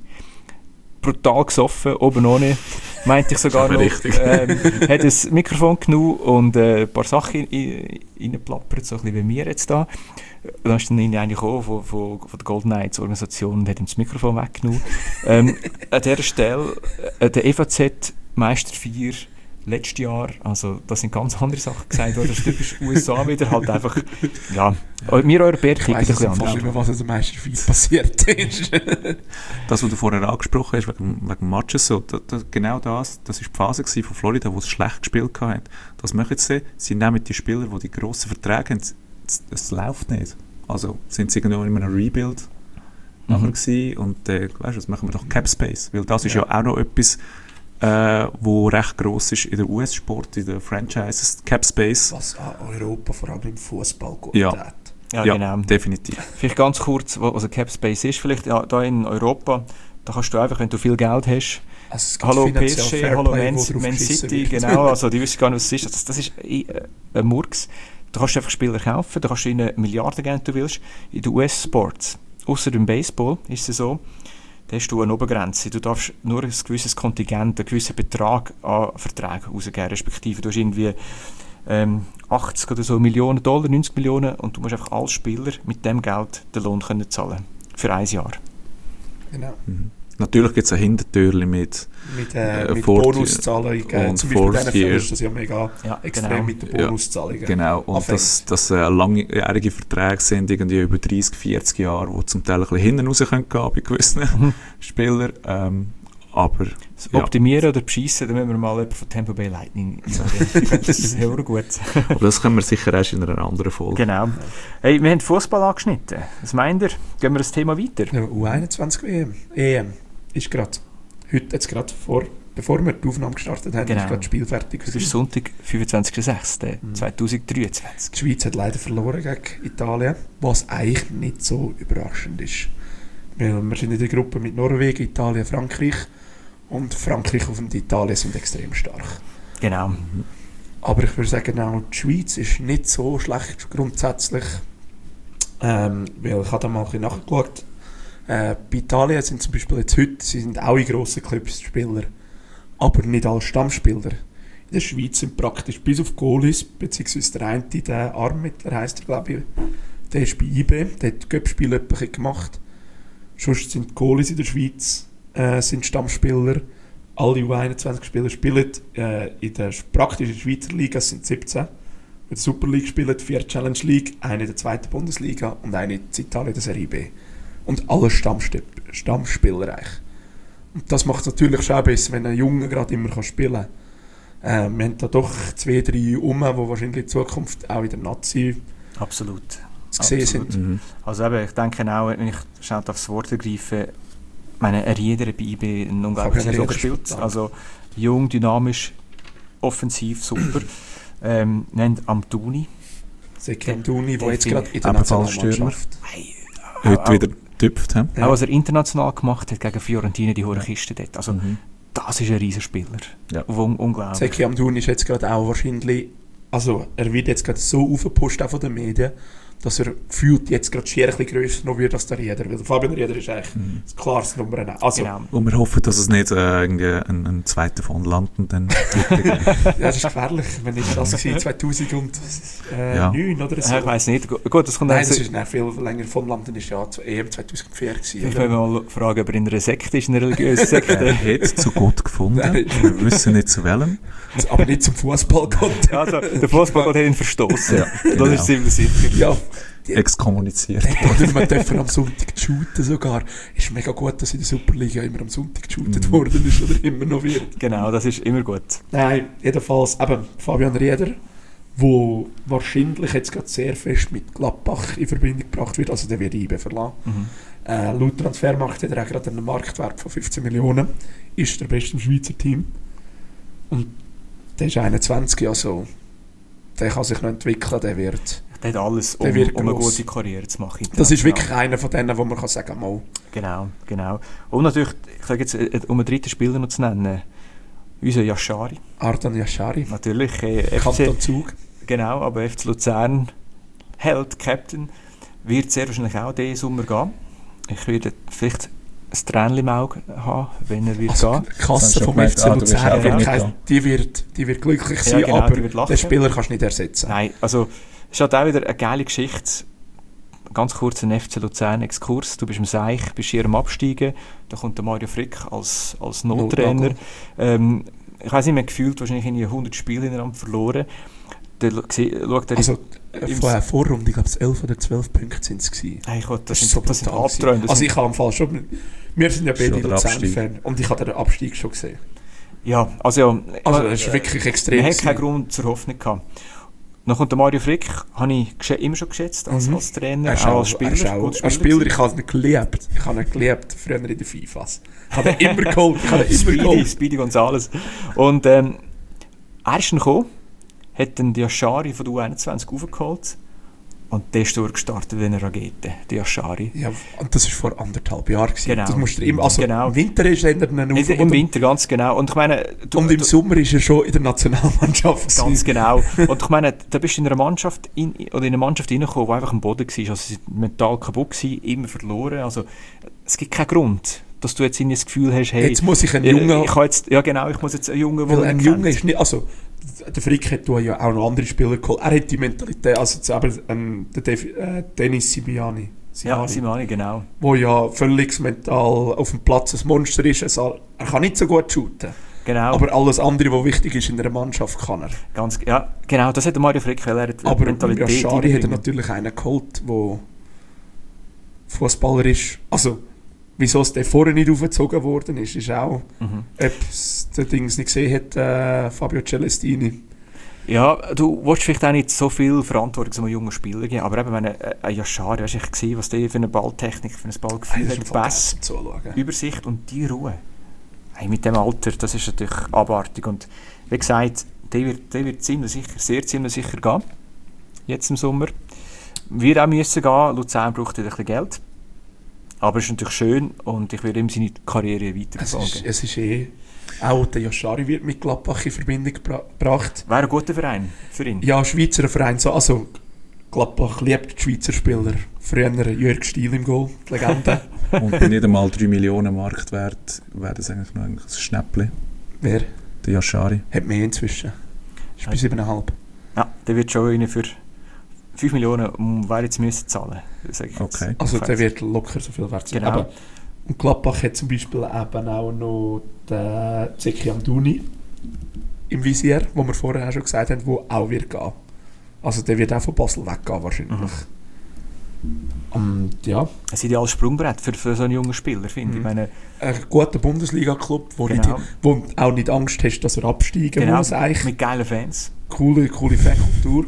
Brutal gesoffen, oben ohne, meinte ich sogar Aber noch. richtig. Ähm, hat ein Mikrofon genommen und äh, ein paar Sachen reingeplappert, so ein bisschen wie wir jetzt da. Dann ist dann eigentlich gekommen von, von, von der Golden Knights Organisation und hat ihm das Mikrofon weggenommen. ähm, an dieser Stelle, äh, der E V Z Meister vier letztes Jahr, also da sind ganz andere Sachen gesagt worden, das typisch U S A wieder halt einfach, ja, wir Europäer Ich ticken ein weiss bisschen jetzt nicht anders. mehr, was am meisten viel passiert ist. Das, was du vorher angesprochen hast, wegen, wegen Matches, so, da, da, genau das, das war die Phase gewesen von Florida, wo es schlecht gespielt hat. Das machen sie, sie nehmen die Spieler, die die grossen Verträge haben, es, es läuft nicht. Also sind sie irgendwo in einem Rebuild Mhm. nachher gewesen und äh, weißt du, das machen wir doch Cap Space, weil das ist ja, Ja. auch noch etwas, äh, wo recht gross ist in der U S-Sport, in den Franchises, Cap Space. Was an Europa, vor allem im Fußball, gut Ja. tät. Ja, Ja, genau. definitiv. Vielleicht ganz kurz, wa- was ein Cap Space ist, vielleicht ja, da in Europa, da kannst du einfach, wenn du viel Geld hast, Also es gibt hallo P finanziell S G, Fairplay, hallo wo Man, drauf Man geschissen City, wird. genau, also die wissen gar nicht, was es ist. Das, das ist eh, äh, ein Murks. Du kannst einfach Spieler kaufen, du kannst ihnen Milliarden geben, wenn du willst. In den U S-Sports, außer im Baseball, ist es so, da hast du eine Obergrenze. Du darfst nur ein gewisses Kontingent, einen gewissen Betrag an Verträgen rausgeben, respektive du hast irgendwie ähm, achtzig oder so Millionen Dollar, neunzig Millionen und du musst einfach als Spieler mit dem Geld den Lohn können zahlen für ein Jahr. Genau. Mhm. Natürlich gibt es ein Hintertürchen mit Mit, äh, Äh, mit Fourth Bonuszahlungen. Äh, und zum Beispiel in Fourth diesen Fällen Year. ist das ja mega Ja, extrem genau. mit den Ja. Bonuszahlungen. Genau, und Anfängt. dass das äh, langjährige Verträge sind, irgendwie über dreißig, vierzig Jahre, die zum Teil ein bisschen hinten raus können gehen bei gewissen Mhm. Spielern. Ähm, aber Das ja. Optimieren oder beschissen, dann müssen wir mal jemanden von Tampa Bay Lightning einladen. Das ist sehr gut. aber das können wir sicher erst in einer anderen Folge. Genau. Hey, wir haben Fußball angeschnitten. Was meint ihr? Gehen wir das Thema weiter? Ja, U einundzwanzig W M. E M ist gerade, heute jetzt gerade vor, bevor wir die Aufnahme gestartet haben, Genau. ist gerade das Spiel fertig Das ist gewesen. Sonntag, fünfundzwanzigster sechster zweitausenddreiundzwanzig. Die Schweiz hat leider verloren gegen Italien, was eigentlich nicht so überraschend ist. Weil wir sind in der Gruppe mit Norwegen, Italien, Frankreich und Frankreich und Italien sind extrem stark. Genau. Aber ich würde sagen, auch die Schweiz ist nicht so schlecht grundsätzlich. Ähm, weil ich habe da mal ein bisschen nachgeschaut. Äh, bei Italien sind zum Beispiel jetzt heute, sie sind auch in grossen Clubs Spieler, aber nicht als Stammspieler. In der Schweiz sind praktisch bis auf Goalies, beziehungsweise der eine, der Armmittler heisst er, glaube ich, der ist bei I B, der hat Göppspiel ein bisschen gemacht. Sonst sind die Goalies in der Schweiz äh, sind Stammspieler. Alle U einundzwanzig-Spieler spielen äh, in der praktischen Schweizer Liga, es sind siebzehn. In der Super League spielen vier Challenge League, eine in der zweiten Bundesliga und eine in Italien der Serie B. Und alle Stammst- Stammspieler eigentlich. Und das macht es natürlich schon besser, wenn ein Junge gerade immer kann spielen kann. Äh, wir haben da doch zwei, drei um, die wahrscheinlich in Zukunft auch in der Nazi Absolut. zu sehen Absolut. sind. Mhm. Also eben, ich denke auch, wenn ich schnell aufs Wort ergreife, ich meine, er jeder bei I B eine unglaubliche Fabian Saison Rieder gespielt. spielt auch. Also jung, dynamisch, offensiv, super. ähm, wir haben Amtuni. Sekenduni, der jetzt Den gerade in der ebenfalls Nationalmannschaft. Heute auch, wieder getüpft. He? Ja. Auch was er international gemacht hat gegen Fiorentina, die hohe Kiste dort. Also Mhm. das ist ein Riesenspieler. Ja. Un unglaublich. Zeki Amdouni ist jetzt gerade auch wahrscheinlich, also er wird jetzt gerade so aufgepusht auch von den Medien, dass er gefühlt jetzt gerade schier ein bisschen grösser noch wird als der Rieder. Weil der Fabian Rieder ist eigentlich mhm. das klares Nummer eins. Also, genau. Und wir hoffen, dass es nicht äh, irgendwie ein, ein zweiter von landen. Dann ja, das ist gefährlich. Wenn ich das war, zweitausendneun ja. oder so. Ja, ich weiss nicht. Gut, das kommt Nein, also, das ist nicht viel länger. Von Landen ist ja E M zweitausendvier gewesen. Ich will mal fragen, ob er in einer Sekte ist, in einer religiösen Sekte. Er hat zu Gott gefunden. Wir wissen nicht zu welchem. Aber nicht zum Fußballgott. Also, der Fußballgott hat ihn verstoßen. Ja, genau. Das ist ziemlich sicher. Ja. Exkommuniziert. Wir dürfen am Sonntag shooten sogar. Ist mega gut, dass in der Superliga immer am Sonntag geshootet mm. worden ist oder immer noch wird. Genau, das ist immer gut. Nein, jedenfalls eben Fabian Rieder, der wahrscheinlich jetzt gerade sehr fest mit Gladbach in Verbindung gebracht wird. Also der wird I B verlassen. Mhm. Äh, laut Transfermarkt hat er auch gerade einen Marktwert von fünfzehn Millionen. Ist der beste im Schweizer Team. Und der ist einundzwanzig, also der kann sich noch entwickeln, der wird... Der hat alles, um, der um eine gute Karriere zu machen. Das ist wirklich einer von denen, wo man kann sagen kann, genau, genau. Und natürlich, ich sage jetzt, um einen dritten Spieler noch zu nennen, unser Yashari. Ardan Yashari. Natürlich. Äh, Kanton Zug. Genau, aber F C Luzern, Held, Captain, wird sehr wahrscheinlich auch diesen Sommer gehen. Ich würde vielleicht ein Tränchen im Auge haben, wenn er wird also gehen. Die Kasse vom F C ah, Luzern, die wird, die wird glücklich sein, ja, genau, aber den Spieler kannst du nicht ersetzen. Nein, also es ist halt auch wieder eine geile Geschichte. Ganz kurz ein F C Luzern-Exkurs. Du bist im Seich, bist hier am Absteigen. Da kommt der Mario Frick als, als Nottrainer. Ähm, ich weiss nicht mehr, gefühlt wahrscheinlich in hundert Spiele ineinander verloren. Der, schaut er also im, vor einer Vorrunde, ich glaube es elf oder zwölf Punkte sind es gewesen. Hey Gott, das, das, sind, so das sind Albträume. Also ich habe im Fall schon... Wir sind ja beide Luzern-Fan und ich habe den Abstieg schon gesehen. Ja, also... Ja, also das ist wirklich extrem. Man hat keinen Grund zur Hoffnung gehabt. Dann kommt der Mario Frick, habe ich gesch- immer schon geschätzt als, mhm. als Trainer, auch, auch als Spieler. Er auch, als Spieler, ich habe ihn geliebt. Ich habe ihn geliebt, früher in den FIFAs. Ich habe ihn immer geholt. Ich habe ihn immer geholt. Speedy Gonzales. Und ähm, er ist dann gekommen, hat dann die Yashari von der U einundzwanzig aufgeholt und der ist durchgestartet wie eine Rakete, die Yashari. Ja, und das war vor anderthalb Jahren. Genau. Das musst du immer, also genau. Im Winter ist er dann auf. Im Winter, ganz genau. Und, ich meine, du, und im du, Sommer ist er schon in der Nationalmannschaft. Ganz genau. Und ich meine, da bist du in einer Mannschaft in, oder in eine Mannschaft reingekommen, die einfach am Boden war. Also sie waren mental kaputt, gewesen, immer verloren. Also es gibt keinen Grund, dass du jetzt in das Gefühl hast, hey... Jetzt muss ich einen Jungen... Ich jetzt, ja genau, ich muss jetzt einen Jungen... Weil ein Junge ist nicht... Also, der Frick hat ja auch noch andere Spieler geholt. Er hat die Mentalität... Also aber, ähm, der Def, äh, Dennis Simiani. Ja, Simiani, genau. Wo ja völlig mental auf dem Platz ein Monster ist. Also, er kann nicht so gut shooten. Genau. Aber alles andere, was wichtig ist in einer Mannschaft, kann er. Ganz, ja, genau, das hat der Mario Frick, weil er hat aber Mentalität... Aber Yashari hat er natürlich einen geholt, der Fußballer ist. Also... Wieso es der vorher nicht aufgezogen worden ist, ist auch, mhm. ob es der Dings nicht gesehen hat, äh, Fabio Celestini. Ja, du willst vielleicht auch nicht so viel Verantwortung zu einem jungen Spieler geben, aber eben, wenn ein Yashari, weißt du, ich gesehen, was der für eine Balltechnik, für ein Ballgefühl hey, hat, Pass, Übersicht und die Ruhe. Hey, mit dem Alter, das ist natürlich abartig und wie gesagt, der wird, der wird ziemlich sicher, sehr ziemlich sicher gehen, jetzt im Sommer. Wir auch müssen gehen, Luzern braucht ein bisschen Geld. Aber es ist natürlich schön und ich werde ihm seine Karriere weiterverfolgen. Es ist, es ist eh... Auch der Yashari wird mit Gladbach in Verbindung gebracht. Wäre ein guter Verein für ihn? Ja, Schweizer Verein. So, also Gladbach liebt die Schweizer Spieler. Früher Jörg Stiel im Goal, die Legende. Und bei nicht einmal drei Millionen Marktwert wäre das eigentlich noch ein Schnäppchen. Wer? Der Yashari. Hat mehr inzwischen. Ist bei sieben Komma fünf. Ja, der wird schon rein für fünf Millionen, um wer jetzt müssen zahlen. Sag ich okay. Jetzt. Also der wird locker so viel wert sein. Genau. Aber, und Gladbach hat zum Beispiel eben auch noch den Zeki Amdouni im Visier, wo wir vorher auch schon gesagt haben, der auch wird gehen. Also der wird auch von Basel weggehen wahrscheinlich. Mhm. Und ja. Ein ideales Sprungbrett für, für so einen jungen Spieler, finde mhm. ich. Meine, ein guter Bundesliga-Club, wo, genau. nicht, wo auch nicht Angst hast, dass er absteigen genau. muss. Eigentlich. Mit geilen Fans. Coole, coole Fankultur.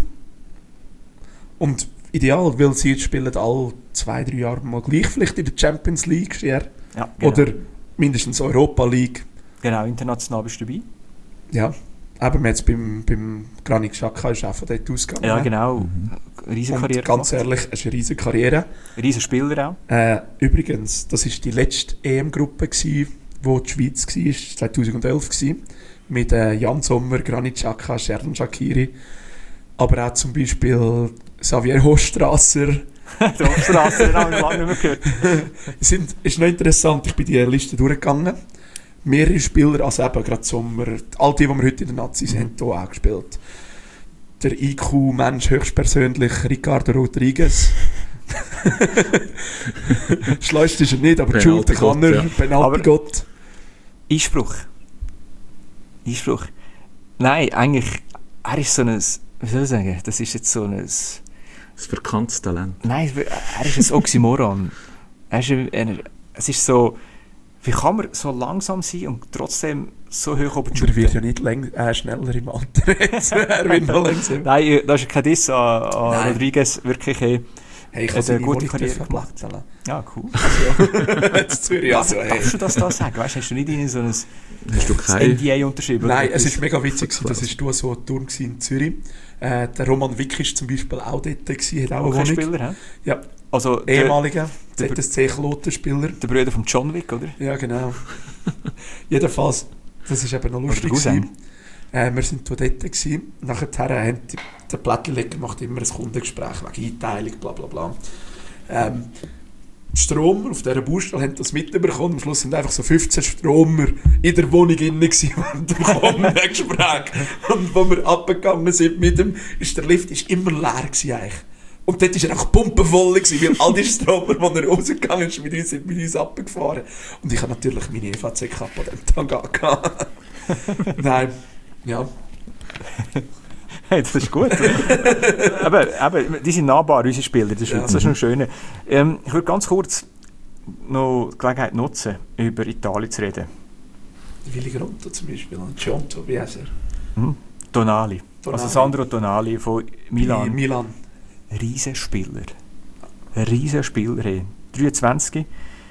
Und ideal, weil sie jetzt spielen alle zwei, drei Jahre mal gleich, vielleicht in der Champions League, ja, genau. Oder mindestens Europa League. Genau, international bist du dabei. Ja, aber jetzt beim, beim Granit Xhaka ist auch von dort ausgegangen. Ja, genau. Mhm. Riesen Karriere. Und ganz gemacht. Ehrlich, es ist eine riesen Karriere. Riesen Spieler auch. Äh, übrigens, das war die letzte E M-Gruppe, die die Schweiz war, zweitausendelf war, mit äh, Jan Sommer, Granit Xhaka, Xherdan Shaqiri. Aber auch zum Beispiel Xavier Hochstrasser. Der Hochstrasser, den habe ich lange nicht mehr gehört. Sind, ist noch interessant, ich bin die Liste durchgegangen. Mehrere Spieler, also eben gerade Sommer, all die, die wir heute in den Nazis mhm. haben, hier auch gespielt. Der I Q-Mensch höchstpersönlich, Ricardo Rodriguez. Schleust ist er nicht, aber Schulter kann er, ja. Penalty-Gott. Einspruch. Einspruch. Nein, eigentlich, er ist so ein, wie soll ich sagen, das ist jetzt so ein... Ein verkanntes Talent. Nein, er ist ein Oxymoron. er ist ein, es ist so, wie kann man so langsam sein und trotzdem so hoch oben shooten? Er wird ja nicht läng- äh, schneller im Alter jetzt. Er wird noch langsamer. Nein, das ist kein Diss an, an Rodriguez, wirklich. Hey, hey, ich habe eine gute Karriere gemacht. Ja, cool. Jetzt Zürich, also, hey. Darfst du das da sagen? Weißt, hast du nicht in so ein, hast du kein N D A unterschrieben? Nein, es war mega witzig. Das war du so ein Turm in Zürich. Äh, der Roman Wick war zum Beispiel auch dort. Gewesen, hat auch okay, Spieler, he? Ja. Also ehemaliger Z S C-Kloten-Spieler. Der Bruder von John Wick, oder? Ja, genau. Jedenfalls, das war eben noch lustig. Äh, wir waren dort gewesen. Nachher haben die, der Plättchenleger macht immer ein Kundengespräch wegen Einteilung, bla bla bla. Ähm, die Stromer auf dieser Baustelle haben das mitbekommen. Am Schluss sind einfach so fünfzehn Stromer in der Wohnung drin während dem kommenden Gespräch. Und als wir abgegangen sind mit dem, ist der Lift ist immer leer gewesen eigentlich. Und dort war er auch pumpenvoll, weil all die Stromer, die er rausgegangen ist, mit uns, sind mit uns abgefahren. Und ich habe natürlich meine E V C-Kappe an dem Tag gehabt. Nein, ja. Hey, das ist gut. aber, aber die sind nahbar, unsere Spieler, das ist, ja. Das ist noch schön. Ähm, ich würde ganz kurz noch die Gelegenheit nutzen, über Italien zu reden. Willi Gronto zum Beispiel, und Giotto, wie heißt er? Mhm. Tonali. Tonali. Also Sandro Tonali von Milan. Die Milan. Riesenspieler. Riesenspieler. Hey. dreiundzwanzig.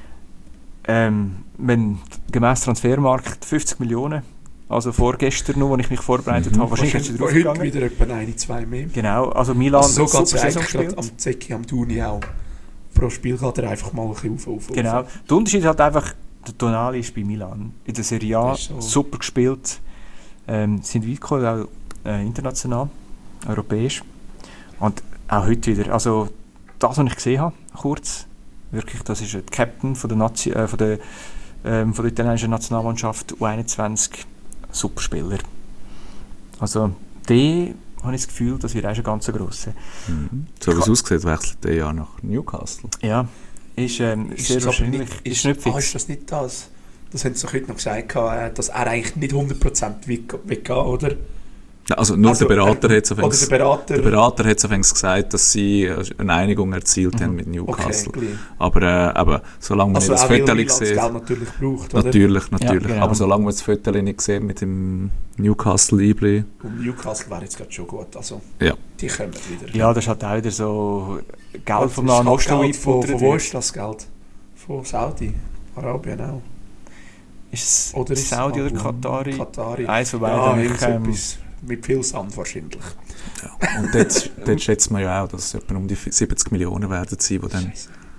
Ähm, wenn gemäss Transfermarkt fünfzig Millionen. Also vorgestern noch, als ich mich vorbereitet mhm. habe. Wahrscheinlich ist es heute wieder etwa ein, zwei mehr. Genau, also Milan also so geht es eigentlich gerade am Zecchi, am Duni auch. Pro Spiel geht er einfach mal ein bisschen auf, auf, auf. Genau, der Unterschied ist halt einfach, der Tonali ist bei Milan. In der Serie A so. Super gespielt. Ähm, sind weit gekommen, auch äh, international, europäisch. Und auch heute wieder. Also das, was ich gesehen habe, kurz, wirklich, das ist der Captain von der, Nazi, äh, von der, ähm, von der italienischen Nationalmannschaft U einundzwanzig. Superspieler. Also, der habe ich das Gefühl, das wird auch schon ganz grosser. Mhm. So wie es aussieht, wechselt der ja nach Newcastle. Ja, ist, ähm, ist sehr wahrscheinlich. Nicht, ist, ist, nicht fix. Ah, ist das nicht das? Das haben sie doch heute noch gesagt, dass er eigentlich nicht hundert Prozent weggeht, oder? Ja, also nur also, der Berater äh, hat es auf der Berater, der Berater hat es gesagt, dass sie eine Einigung erzielt mhm. haben mit Newcastle. Okay, aber, äh, aber solange man also das Foto nicht sieht, natürlich braucht, oder? Natürlich, natürlich. Ja, genau. Aber solange man das Foto nicht sieht mit dem Newcastle-Liebling. Und Newcastle wäre jetzt gerade schon gut. Also, ja. Die kommen wieder. Ja, das hat auch wieder so Geld vom Land. Von, von wo ist das Geld? Von Saudi, Arabien auch. Ist es oder ist Saudi oder Katari? Katari. Eins von beiden. Ja, ähm, mit viel Sand wahrscheinlich. Ja. Und dort, dort schätzt man ja auch, dass es etwa um die siebzig Millionen werden sein, die dann...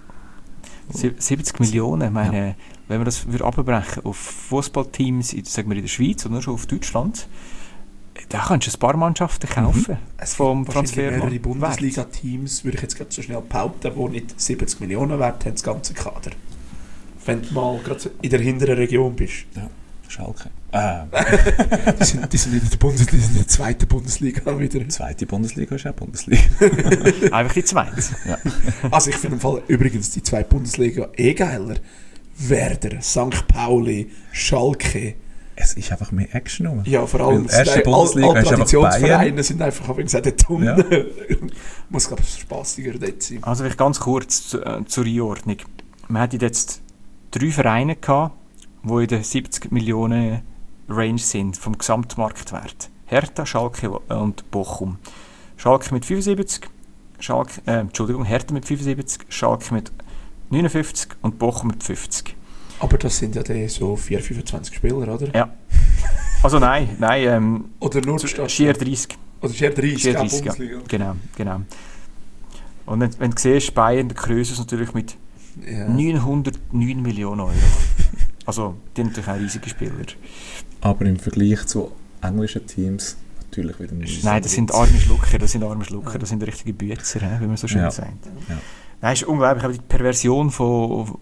siebzig Millionen, ich meine, ja. Wenn wir das abbrechen auf Fußballteams, sagen wir in der Schweiz oder schon auf Deutschland, da kannst du ein paar Mannschaften kaufen. Mhm. Es vom Transfer. Mehrere Bundesliga-Teams, würde ich jetzt gerade so schnell behaupten, die nicht siebzig Millionen wert haben, das ganze Kader. Wenn du mal gerade in der hinteren Region bist. Ja. Schalke. Äh. die, sind, die sind in der Bundesliga, die sind in der zweiten Bundesliga wieder. Die zweite Bundesliga ist auch Bundesliga. Einfach die zweite. Ja. Also ich finde im Fall übrigens die zweite Bundesliga eh geiler. Werder, Sankt Pauli, Schalke. Es ist einfach mehr Action rum. Ja, vor allem die erste Bundesliga all, all Traditionsvereine sind einfach, habe ich gesagt, dort unten. Ja. Muss, glaube ich, spassiger dort sein. Also vielleicht ganz kurz zu, äh, zur Einordnung. Wir hatten jetzt drei Vereine gehabt, die in der siebzig Millionen Range sind vom Gesamtmarktwert. Hertha, Schalke und Bochum. Schalke mit fünfundsiebzig, Schalke, äh, Entschuldigung, Hertha mit fünfundsiebzig, Schalke mit neunundfünfzig und Bochum mit fünfzig. Aber das sind ja die so vier, fünfundzwanzig Spieler, oder? Ja. Also nein, nein. Ähm, oder nur Schier dreißig. Oder Schier dreißig, Schier dreißig, ja. Genau, genau. Und wenn, wenn du siehst, Bayern, der Krösus natürlich mit ja. neunhundertneun Millionen Euro. Also, die sind natürlich auch riesige Spieler. Aber im Vergleich zu englischen Teams natürlich wieder nicht. Nein, das sind arme Schlucker, das sind arme Schlucker, das sind richtige Bützer, he, wie man so schön Ja. sagt. Ja. Nein, es ist unglaublich, aber die Perversion von,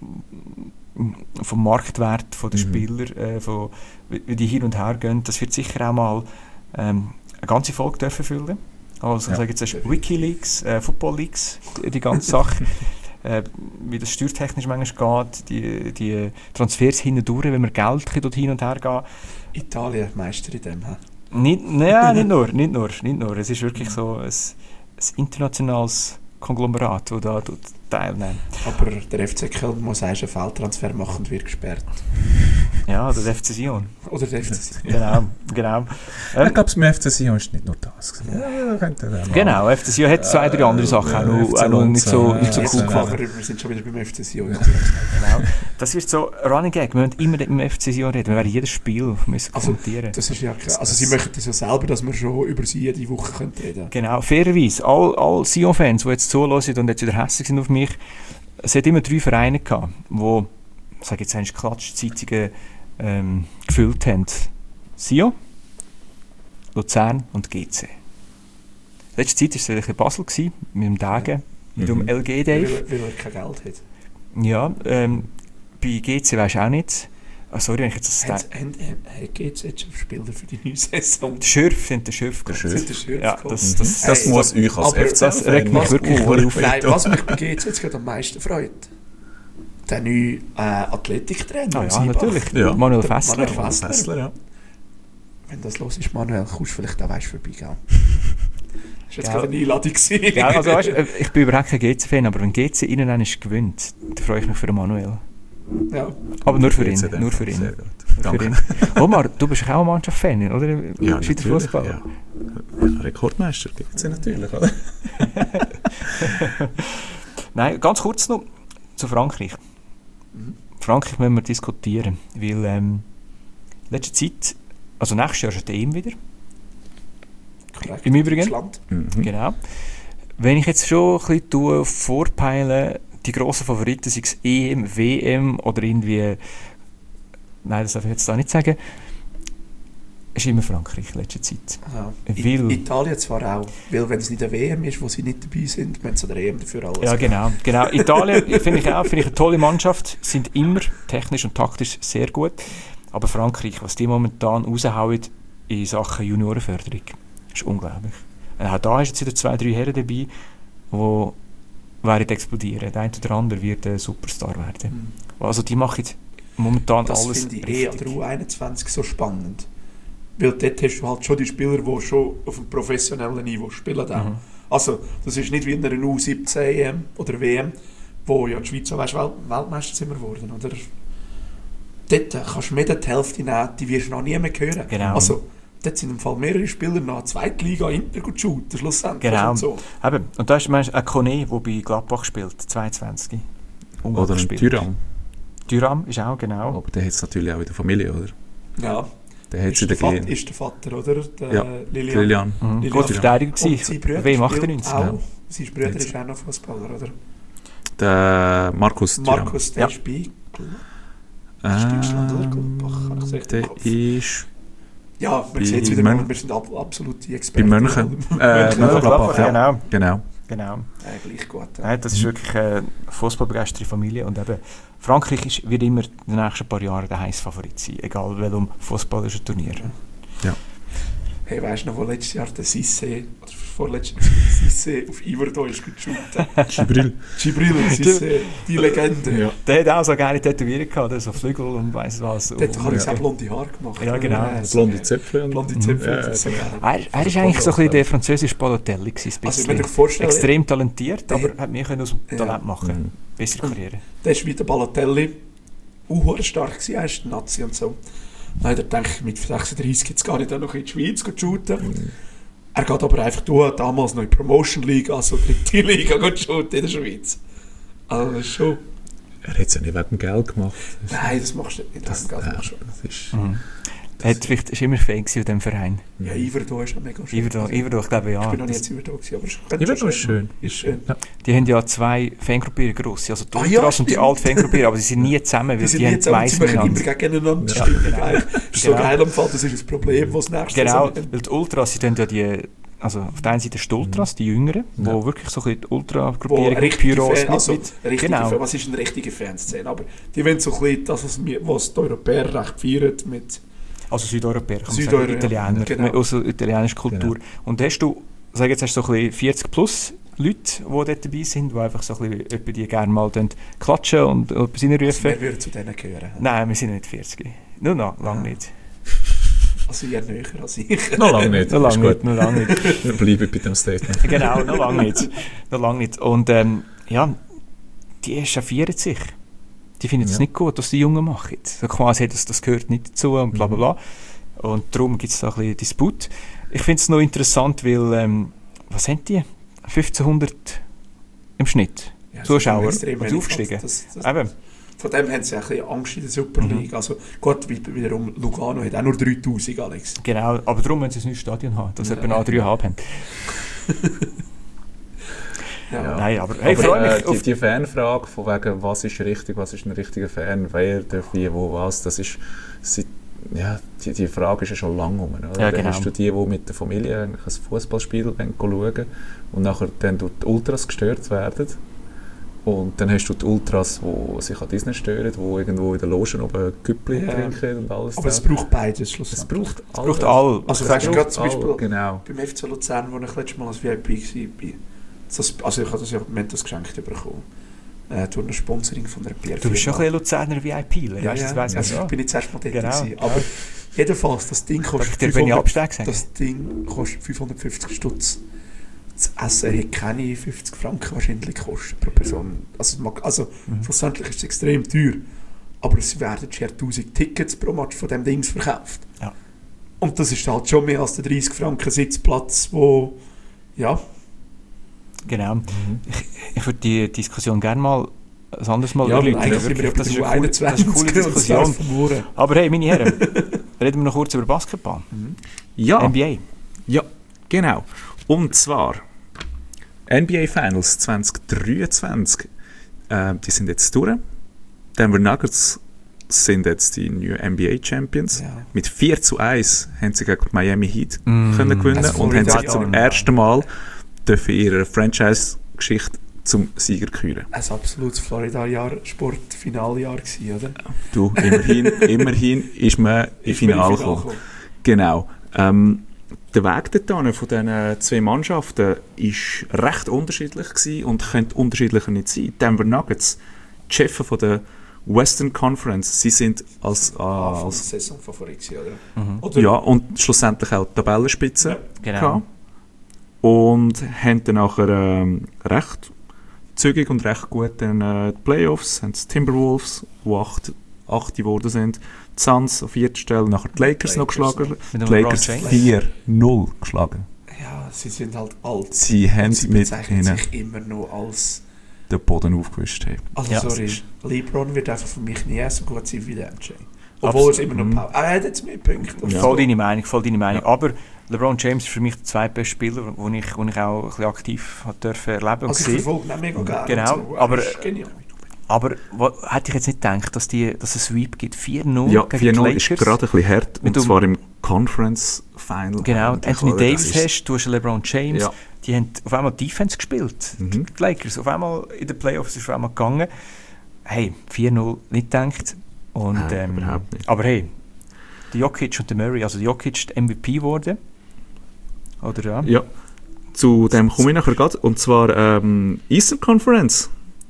vom Marktwert von der Mhm. Spieler, äh, von, wie wie die hin und her gehen, das wird sicher auch mal ähm, eine ganze Folge dürfen füllen. Also Ja. ich sage jetzt erst Wikileaks, äh, Football Leaks, die, die ganze Sache. Äh, wie das steuertechnisch manchmal geht, die, die Transfers hindurch, wenn wir Geld dort hin und her gehen. Italien Meister in dem. He? Nicht, nein, nicht nur, nicht nur, nicht nur. Es ist wirklich so ein, ein internationales Konglomerat, das da dort teilnimmt. Aber der F C Köln muss erst einen Feldtransfer machen und wird gesperrt. Ja, der F C Sion. Oder der F C Köln. Genau, genau. Ich Ähm, glaube, beim F C Sion ist nicht nur das gewesen. Ja, könnte er mal. genau, F C Sion hat zwei, drei andere Sachen auch noch, auch noch nicht so, nicht so Jetzt cool kommen gemacht. wir, wir sind schon wieder beim F C Sion. Genau. Das wird so Running Gag. Wir müssen immer mit dem F C Sion reden. Wir werden jedes Spiel müssen Also, kommentieren. Das ist ja klar. Also sie möchten das ja selber, dass wir schon über sie jede Woche können reden. Genau, fairerweise, all, all Sion-Fans, die jetzt zuhören und jetzt wieder hässlich sind auf mich, es hat immer drei Vereine gehabt, die, ich sage jetzt eigentlich Klatschzeitungen ähm, gefüllt haben. Sion, Luzern und G C. Letzte Zeit war es eigentlich in Basel gewesen, mit dem Dagen, mit dem Mhm. L G Dave. Weil, weil er kein Geld hat. Ja, ähm, bei G C weisst du auch nicht. Ah, sorry, wenn ich jetzt das... Hat es jetzt schon Spieler für die neue Saison? Die Schürf sind der Schürf. Der gekommen. Schürf. Sind der Schürf Ja, gekommen? das, das, Das Hey, muss so- euch als aber F C das regt mich Fan wirklich was auf. Nein, was mich bei G C jetzt gerade am meisten freut, der neue äh, Athletiktrainer. Ah ja, Siebach. natürlich. Ja. Manuel Der Fessler. Manuel Fessler. Fessler, ja. Wenn das los ist, Manuel, kommst du vielleicht auch weißt, vorbeigehen. Das war jetzt Ja. gerade eine Einladung. gewesen. Ja, also weißt, äh, ich bin überhaupt kein G C-Fan, aber wenn G C innen einen gewinnt, dann freue ich mich für den Manuel. Ja. Aber nur für ihn, Jetzt in dem nur für Fall. ihn. Sehr gut. Nur für Danke. ihn. Omar, du bist auch ein Mannschaftsfan, oder? Ja, Schweizer natürlich, Fußball. ja. Ja, Rekordmeister gibt es ja natürlich, oder? Nein, ganz kurz noch zu Frankreich. Mhm. Frankreich müssen wir diskutieren, weil ähm, letzte Zeit, also nächstes Jahr ist die E M wieder. Korrekt. Im Übrigen. Deutschland. Mhm. Genau. Wenn ich jetzt schon ein bisschen tue, vorpeile, die grossen Favoriten, sei es E M, W M oder irgendwie, nein, das darf ich jetzt da nicht sagen, ist immer Frankreich in letzter Zeit. Ja. Weil- I- Italien zwar auch, weil wenn es nicht eine W M ist, wo sie nicht dabei sind, müssen sie an der E M dafür alles. Ja, genau. genau. Italien finde ich auch finde ich eine tolle Mannschaft, sind immer technisch und taktisch sehr gut. Aber Frankreich, was die momentan raushauen in Sachen Juniorenförderung, ist unglaublich. Und auch da ist jetzt wieder zwei, drei Herren dabei, die werden explodieren. Der eine oder andere wird ein Superstar werden. Mhm. Also die machen jetzt momentan Das alles finde ich eh an richtig. der U einundzwanzig so spannend. Weil dort hast du halt schon die Spieler, die schon auf einem professionellen Niveau spielen. Auch. Mhm. Also, das ist nicht wie in einer U siebzehn E M oder W M, wo ja die Schweizer weißt, Welt Weltmeister sind wir geworden. Oder? Dort kannst du mir die Hälfte nehmen, die wirst du noch nie mehr hören. Genau. Also, dort sind im Fall mehrere Spieler nach der zweiten Liga hinter gut shooten, schlussendlich. Genau. Und so. Eben. Und da ist meinst, ein Kone, der bei Gladbach spielt, zweiundzwanzig. Unglaublich Oder ein gespielt. Tyrann. Thuram ist auch, genau. Aber der hat es natürlich auch in der Familie, oder? Ja, Der hat ist sie der, da Vater, gehen. ist der Vater, oder? Der Ja, Lilian. Lilian. Mhm. Lilian. Guter Verteidiger Und sein gewesen. Bruder W M spielt achtundneunzig. auch. ja. Sein Bruder Jetzt. ist auch noch Fußballer, oder? Der Markus Thuram. Markus, der Ja. ist bei Ist Deutschland oder Gladbach? Habe ich es echt im Der Kopf? ist Ja, man bei sieht es wieder Mön- mal, wir sind ab, absolute bei Experten. Mönchen. Äh, Mönchen. Mönchengladbach, ja. Genau. Genau. genau. Ja, gleich gut. Ja. Nein, das ist wirklich eine fußballbegeisterte Familie und eben Frankreich ist, wird immer in den nächsten paar Jahren der heiße Favorit sein, egal welchem fußballerischen Turnier. Hey, weißt du noch, wo letztes Jahr der Cissé, oder vorletztes Jahr Cissé auf Iverdon ist geshootet? Gibril. Gibril Cissé, die Legende. Ja. Der hat auch so geile Tätowierungen gehabt, so Flügel und weiss was. Der hat doch alles ja. auch blonde Haare gemacht. Ja, genau. Ja, so Blonde geil. Zöpfe. und- Blonde Mhm. Zöpfe. Ja, das ist so ja, geil. Er, er ist eigentlich so ein bisschen der französische Balotelli gewesen, ein Also, ich bisschen. kann mir vorstellen, Extrem talentiert, Der- aber hat mehr können aus dem Ja. Talent machen. Mhm. Bessere Karriere. der ist wie der Balotelli auch stark gewesen, er ist der Nazi und so. Nein, da denke ich, mit sechsunddreißig jetzt gar nicht auch noch in die Schweiz zu shooten. Mhm. Er geht aber einfach durch, damals noch in die Promotion League, also dritte Liga, geht shooten in der Schweiz. Also das ist schon... Er hat es ja nicht wegen dem Geld gemacht. Nein, das machst du nicht. Das, das, ja, machst du. das ist... Mhm. Er hat vielleicht, ist immer Fan gewesen in diesem Verein. Ja, Iverdon ist auch mega schön. Iverdon, Iverdon, ich glaube ja. Ich bin noch nie Das, in Iverdon gewesen, aber es könnte Iverdon schon ist schön. Ist schön. Ja. die haben ja zwei Fangruppierungen grosse, also die Ah, Ultras ja, und die stimmt. alte Fangruppierung, aber sie sind nie zusammen, weil Die die, sind haben jetzt aber meist ziemlich immer miteinander. gegeneinander Ja. spielen. Genau. eigentlich. Das ist so Genau. geil am Fall, das ist das Problem, was nächstes Genau, Jahr weil die Ultras, sie tun ja die, also auf der einen Seite die Ultras, die Jüngeren, Ja. wo wirklich so ein bisschen die wo Ultra-Gruppierung richtige Pyros Fan, also mit, richtige Genau. Fan, was ist eine richtige Fanszene? Aber die wollen so ein bisschen das, was, wir, was die Europäer recht feiern mit... also Südeuropäer, kann man Südeuropäer, sagen, Italiener, genau. aus der italienischen Kultur. Und hast du, sag jetzt, hast du so ein bisschen vierzig plus Leute, die dort dabei sind, die einfach so ein bisschen etwa die gerne mal dann klatschen und etwas reinrufen. Also wir würden zu denen gehören. Nein, wir sind nicht vierzig. Nur noch, lange nicht. Also eher näher als ich. Noch lange nicht. Noch Ist lange gut. nicht, noch lange nicht. Wir bleiben bei dem Statement. Genau, noch lange nicht. Noch lange nicht. Und ähm, ja, die echauffieren sich. Die finden es Ja. nicht gut, was die Jungen machen. So quasi, das, das gehört nicht dazu und bla bla Mhm. bla. Und darum gibt es da ein bisschen Disput. Ich finde es noch interessant, weil, ähm, was haben die? fünfzehnhundert im Schnitt. Ja, Zuschauer, das ist extrem und wenig. aufgestiegen. Das, das, Eben, von dem haben sie ein bisschen Angst in der Super League. Mhm. Also gut, wie- wiederum Lugano hat auch nur dreitausend, Alex. genau. Aber darum müssen sie ein neues Stadion haben, dass sie Ja. etwa noch drei Komma fünf haben. Ja. Ja. Nein, aber hey, ich Aber, freue mich äh, auf... die, die Fanfrage von wegen, was ist richtig, was ist ein richtiger Fan, wer darf wie, wo, was, das ist, seit, ja, die, die Frage ist ja schon lange rum. Oder? Ja, Dann genau. hast du die, die mit der Familie eigentlich ein Fußballspiel schauen und nachher dann durch die Ultras gestört werden. Und dann hast du die Ultras, die sich an Disney stören, die irgendwo in der Loge oben Güppli Ja. trinken und alles. Aber es das. braucht beides es schlussendlich. braucht Es braucht all. Also Es weißt du, braucht gerade zum all, Beispiel Genau. beim F C Luzern, wo ich letztes Mal als V I P war, das, also ich habe das ja wir haben das geschenkt bekommen. Äh, durch ein Sponsoring von der Bier. Du bist schon ein bisschen Luzerner V I P, Ja, weißt du, ja, das weiss man also ja. ich bin jetzt erst mal dort Genau, gewesen. ja. Aber jedenfalls, das Ding Darf ich kostet dir Benny fünfhundert Absteg sagen? das Ding kostet fünfhundertfünfzig Stutz. Das Essen hat keine fünfzig Franken wahrscheinlich gekostet pro Person. Also, es mag- also Mhm. schlussendlich ist es extrem teuer. Aber es werden schon tausend Tickets pro Match von dem Dings verkauft. Ja. Und das ist halt schon mehr als der dreißig Franken Sitzplatz, wo ja, Genau. Mhm. Ich würde die Diskussion gerne mal ein anderes Mal ja aber erläutern. eigentlich sind wir ja Wirklich, bei das, ist der eine coole, das ist eine einundzwanzig coole und das Diskussion. verloren. Aber hey, meine Herren, reden wir noch kurz über Basketball. Ja. N B A. Ja, genau. Und zwar N B A Finals zwanzig dreiundzwanzig. Äh, die sind jetzt durch. Denver Nuggets sind jetzt die neuen N B A Champions. Ja. Mit vier zu eins haben sie gegen Miami Heat Mm. können gewinnen Also und haben Florida, sich zum ja. ersten Mal dürfen ihre Franchise-Geschichte zum Sieger küren. Ein absolutes Florida-Jahr, Sport-Finaljahr gewesen, oder? Du, immerhin, immerhin ist man im Ist man im Finale Finale gekommen. Genau. Ähm, der Weg dorthin von diesen zwei Mannschaften war recht unterschiedlich gewesen und könnte unterschiedlicher nicht sein. Denver Nuggets, die Chefs von der Western Conference, sie sind als, äh, Anfang der als Saison Favorit gewesen, oder? Mhm. Oder? ja, und schlussendlich auch die Tabellenspitze Ja. Genau. gehabt. Und haben dann nachher ähm, recht zügig und recht gut dann, äh, die Playoffs, haben die Timberwolves, die acht, acht geworden sind, die Suns auf vierter Stelle, nachher die Lakers, Lakers noch geschlagen, Mit die dem LeBron Lakers James. vier null geschlagen. Ja, sie sind halt alt. Sie haben sie mit bezeichnen ihnen sich immer noch als... den Boden aufgewischt. Haben. Also Ja, sorry, das ist- LeBron wird einfach für mich nie so gut sein wie der M J. Absolut. Obwohl es immer noch... Mhm. Power- Ah, er hat jetzt mehr Punkte. Ja. Voll deine Meinung, voll deine Meinung. Aber LeBron James ist für mich der zweitbeste Spieler, den ich, wo ich auch ein bisschen aktiv hat dürfen erleben und Also ich gesehen. verfolge ihn auch mega gerne. Genau, und so. aber- Er ist genial. Aber wo, hätte ich jetzt nicht gedacht, dass, die, dass es Sweep gibt? vier null Ja, gegen vier die null Lakers. ist gerade ein bisschen hart, Mit und dem- zwar im Conference Final. Genau, eigentlich, Anthony oder? Das Davis ist- hast, du hast LeBron James. Ja. Die haben auf einmal Defense gespielt. Mhm. Die Lakers auf einmal in den Playoffs ist auf einmal gegangen. Hey, vier null nicht gedacht. Und, Nein, ähm, überhaupt nicht. Aber hey, der Jokic und der Murray, also der Jokic der M V P geworden. Oder ja? Ja, zu dem komme ich nachher gerade. Und zwar ähm, Eastern Conference.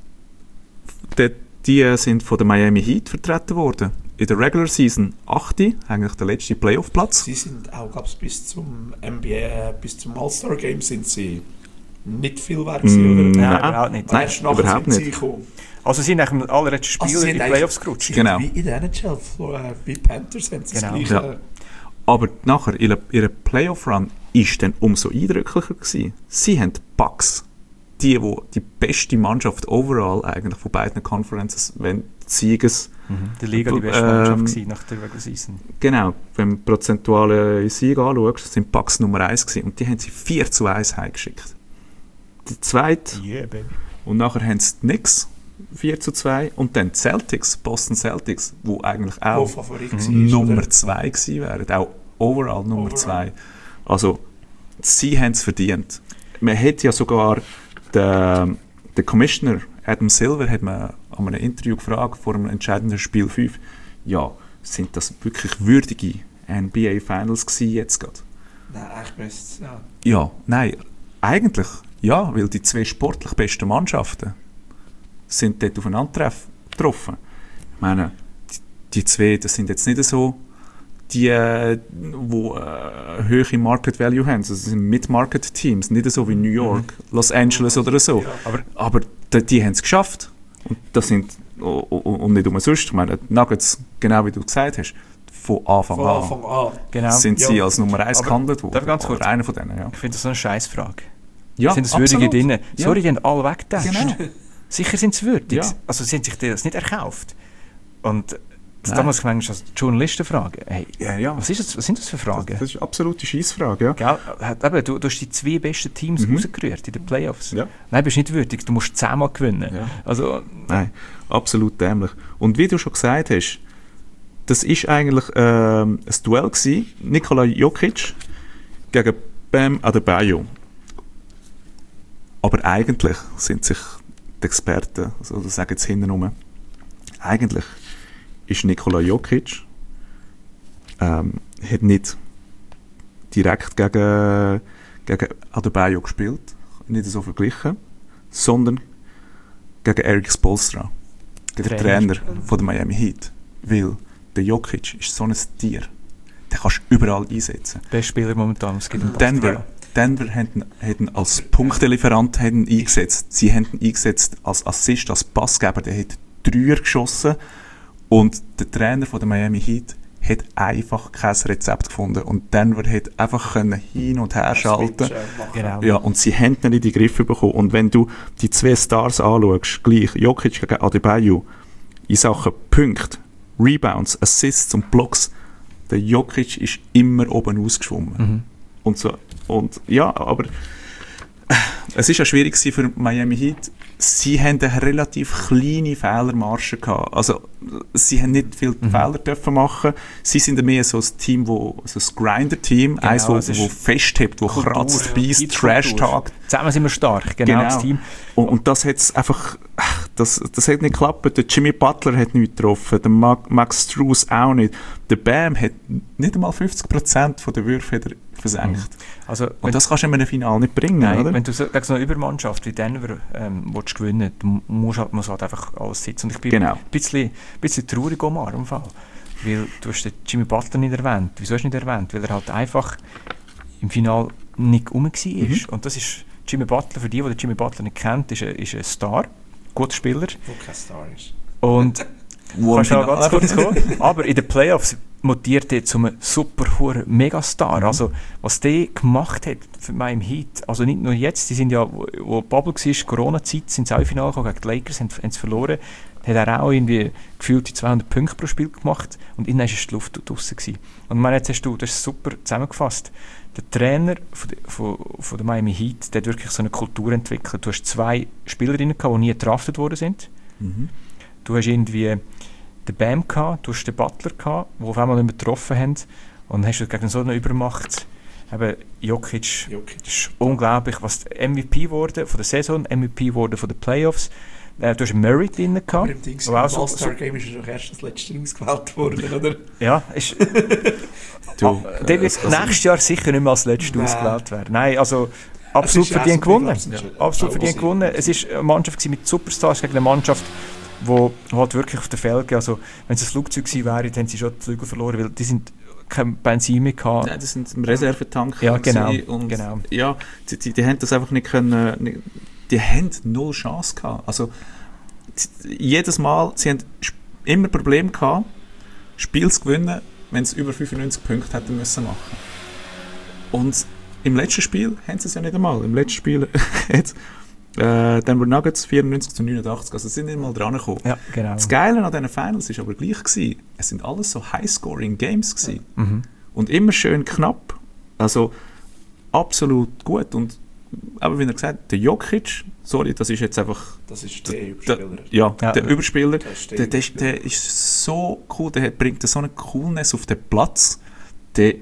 Die, die sind von der Miami Heat vertreten worden. In der Regular Season achte, eigentlich der letzte Playoff-Platz. Sie sind auch, glaube ich, bis zum N B A, äh, bis zum All-Star-Game sind sie nicht viel wert gewesen, Mm, oder? Nein, Nein, überhaupt nicht. nein. Erst nachher überhaupt sind sie nicht. gekommen. Also sie sind nach dem allerletzten Also Spiel sie in die haben Playoffs eigentlich- gerutscht. sie Genau. Wie in der N H L, so, äh, wie Panthers haben sie Genau. das Ja. gleiche. Aber nachher, ihre, ihre Playoff-Run ist dann umso eindrücklicher gewesen. Sie haben die Bucks, die, wo die beste Mannschaft overall eigentlich von beiden Conferences, wenn Sieges. Mhm. Die Liga die beste Ähm, Mannschaft gewesen nach der Regular Season. Genau, wenn du prozentuale Siege anschaust, sind die Bucks Nummer eins gewesen und die haben sie vier zu eins heimgeschickt. Die zweite, Yeah, baby. und nachher haben sie die Knicks vier zu zwei und dann die Celtics, Boston Celtics, wo eigentlich Wo auch Favorit mhm. war, Nummer oder? zwei gewesen wären, auch overall Nummer Overall. zwei. Also, sie haben es verdient. Man hat ja sogar den, den Commissioner Adam Silver hat man an einem Interview gefragt vor einem entscheidenden Spiel fünf. Ja, sind das wirklich würdige N B A Finals gewesen jetzt gerade? Nein, echt best. Ja. Ja, nein, eigentlich ja, weil die zwei sportlich besten Mannschaften sind dort aufeinander treff- getroffen. Ich meine, die, die zwei, das sind jetzt nicht so die, äh, wo äh, hohe Market Value haben. Also, das sind Mid-Market-Teams, nicht so wie New York, Los Angeles oder so. Ja. Aber, aber die, die haben es geschafft. Und das sind, oh, oh, und nicht umsonst, ich meine, die Nuggets, genau wie du gesagt hast, von Anfang Von an Anfang an. Genau. sind Ja. sie als Nummer eins Aber gehandelt worden. darf ich ganz kurz? Oder einer von denen, ja. Ich finde das so eine Scheißfrage. Ja, sind es würdige absolut. drinnen? Ja. Sorry, die haben alle weggedacht. Genau. Sicher sind sie würdig. Ja. Also sie haben sich das nicht erkauft. Und Nein. da muss ich manchmal als Journalisten fragen, hey, Ja, ja. was, ist das, was sind das für Fragen? Das, das ist eine absolute Scheissfrage, ja. Gell? Hat- Eben, du, du hast die zwei besten Teams Mhm. rausgerührt in den Playoffs. Ja. Nein, bist nicht würdig, du musst zehnmal gewinnen. Ja. Also, Nein, absolut dämlich. Und wie du schon gesagt hast, das ist eigentlich ähm, ein Duell gewesen. Nikola Jokic gegen Bam Adebayo. Aber eigentlich sind sich die Experten, also das sagen jetzt hinten rum, eigentlich ist Nikola Jokic ähm, hat nicht direkt gegen, gegen Adebayo gespielt, nicht so verglichen, sondern gegen Eric Spoelstra, gegen den Trainer. Trainer von der Miami Heat. Weil der Jokic ist so ein Tier, den kannst du überall einsetzen. bester Spieler momentan, es gibt einen Denver, Denver hat ihn, hat ihn als Punktelieferant hat ihn eingesetzt. Sie haben ihn eingesetzt als Assist, als Passgeber. Der hat Dreier geschossen und der Trainer von der Miami Heat hat einfach kein Rezept gefunden und Denver hat einfach können hin und her schalten. Switch, äh, machen. Genau. Ja, und sie haben nicht in die Griffe bekommen. Und wenn du die zwei Stars anschaust, gleich Jokic gegen Adebayo, in Sachen Punkte, Rebounds, Assists und Blocks, der Jokic ist immer oben ausgeschwommen. Mhm. Und so. Und ja, aber äh, es ist ja schwierig gewesen für Miami Heat. Sie haben eine relativ kleine Fehlermarge gehabt. Also, sie haben nicht viele Mhm. Fehler dürfen machen. Sie sind mehr so ein Team, wo, so ein Grinder-Team, Genau, eins, wo, es ist wo festhebt, wo Kultur, kratzt, ja. beißt, Heat-Kultur. Trash-Talk. Zusammen sind wir stark, genau, Genau. das Team. Und, und das hat einfach, das, das hat nicht geklappt. Der Jimmy Butler hat nichts getroffen, der Ma- Max Strus auch nicht. Der Bam hat nicht einmal fünfzig Prozent der Würfe hat er versenkt. Also, wenn, Und das kannst du in einem Finale nicht bringen, nein, oder? wenn du so, gegen so eine Übermannschaft wie Denver ähm, willst gewinnen, du musst halt, musst halt einfach alles sitzen. Und ich bin Genau. ein bisschen, bisschen traurig um im Fall. Weil du hast den Jimmy Butler nicht erwähnt. Wieso hast du nicht erwähnt? Weil er halt einfach im Finale nicht rum war. Mhm. Und das ist Jimmy Butler, für die, die den Jimmy Butler nicht kennt, ist ein, ist ein Star, guter Spieler. Wo kein Star ist. Und Wo kannst du im noch ganz Finale- kurz kommen? Aber in den Playoffs mutiert er zu einem super hohen Megastar. Mhm. Also, was der gemacht hat für meinen Heat, also nicht nur jetzt, die sind ja, wo, wo Bubble war, Corona-Zeit, sind sie auch im Finale gekommen, gegen die Lakers, haben haben sie verloren. Hat er auch irgendwie gefühlt die zweihundert Punkte pro Spiel gemacht und innen war die Luft draussen gewesen. Und ich meine, jetzt hast du das super zusammengefasst. Der Trainer von der, von, von der Miami Heat, der hat wirklich so eine Kultur entwickelt. Du hast zwei Spielerinnen gehabt, die nie gedraftet worden sind. Mhm. Du hast irgendwie den Bam gehabt, du hast den Butler gehabt, die auf einmal nicht mehr getroffen haben. Und dann hast du gegen so eine Übermacht, eben Jokic, Jokic. das ist unglaublich, was M V P wurde von der Saison, M V P wurde von den Playoffs. Äh, du hast Murray drin Aber gehabt. im Ding Oh, auch im so- All-Star-Game ist er doch erst als letzter ausgewählt worden, oder? Ja, ist, Du, ah, der wird also- nächstes Jahr sicher nicht mehr als letzter Nein. ausgewählt werden. Nein, also absolut Es ist verdient auch so, gewonnen. ich glaube, es ist Ja, absolut schon- verdient gewonnen. Es war eine Mannschaft gewesen mit Superstars gegen eine Mannschaft, wo halt wirklich auf der Felge, also wenn es ein Flugzeug gewesen wäre, dann hätten sie schon die Flügel verloren, weil die sind kein Benzin mehr gehabt. Nein, das sind im Reservetank. Ja, genau, gewesen Und genau. Ja, die, die, die haben das einfach nicht können. nicht- Die haben null Chance gehabt. Also die- jedes Mal, sie haben sp- immer Probleme gehabt, Spiel zu gewinnen, wenn sie über fünfundneunzig Punkte hätten müssen machen. Und im letzten Spiel haben sie es ja nicht einmal. Im letzten Spiel hat Äh, Denver Nuggets vierundneunzig zu neunundachtzig, also sind nicht mal dran gekommen. Ja, genau. Das Geile an diesen Finals war aber gleich gewesen. Es sind alles so High-Scoring-Games gewesen. Mhm. Und immer schön knapp. Also absolut gut. Und aber wie er gesagt hat, der Jokic, sorry, das ist jetzt einfach... Das ist der der, Überspieler. ja, Ja. der Überspieler. Das ist der Der, der, ist- der ist so cool, der hat- bringt so eine Coolness auf den Platz. Der,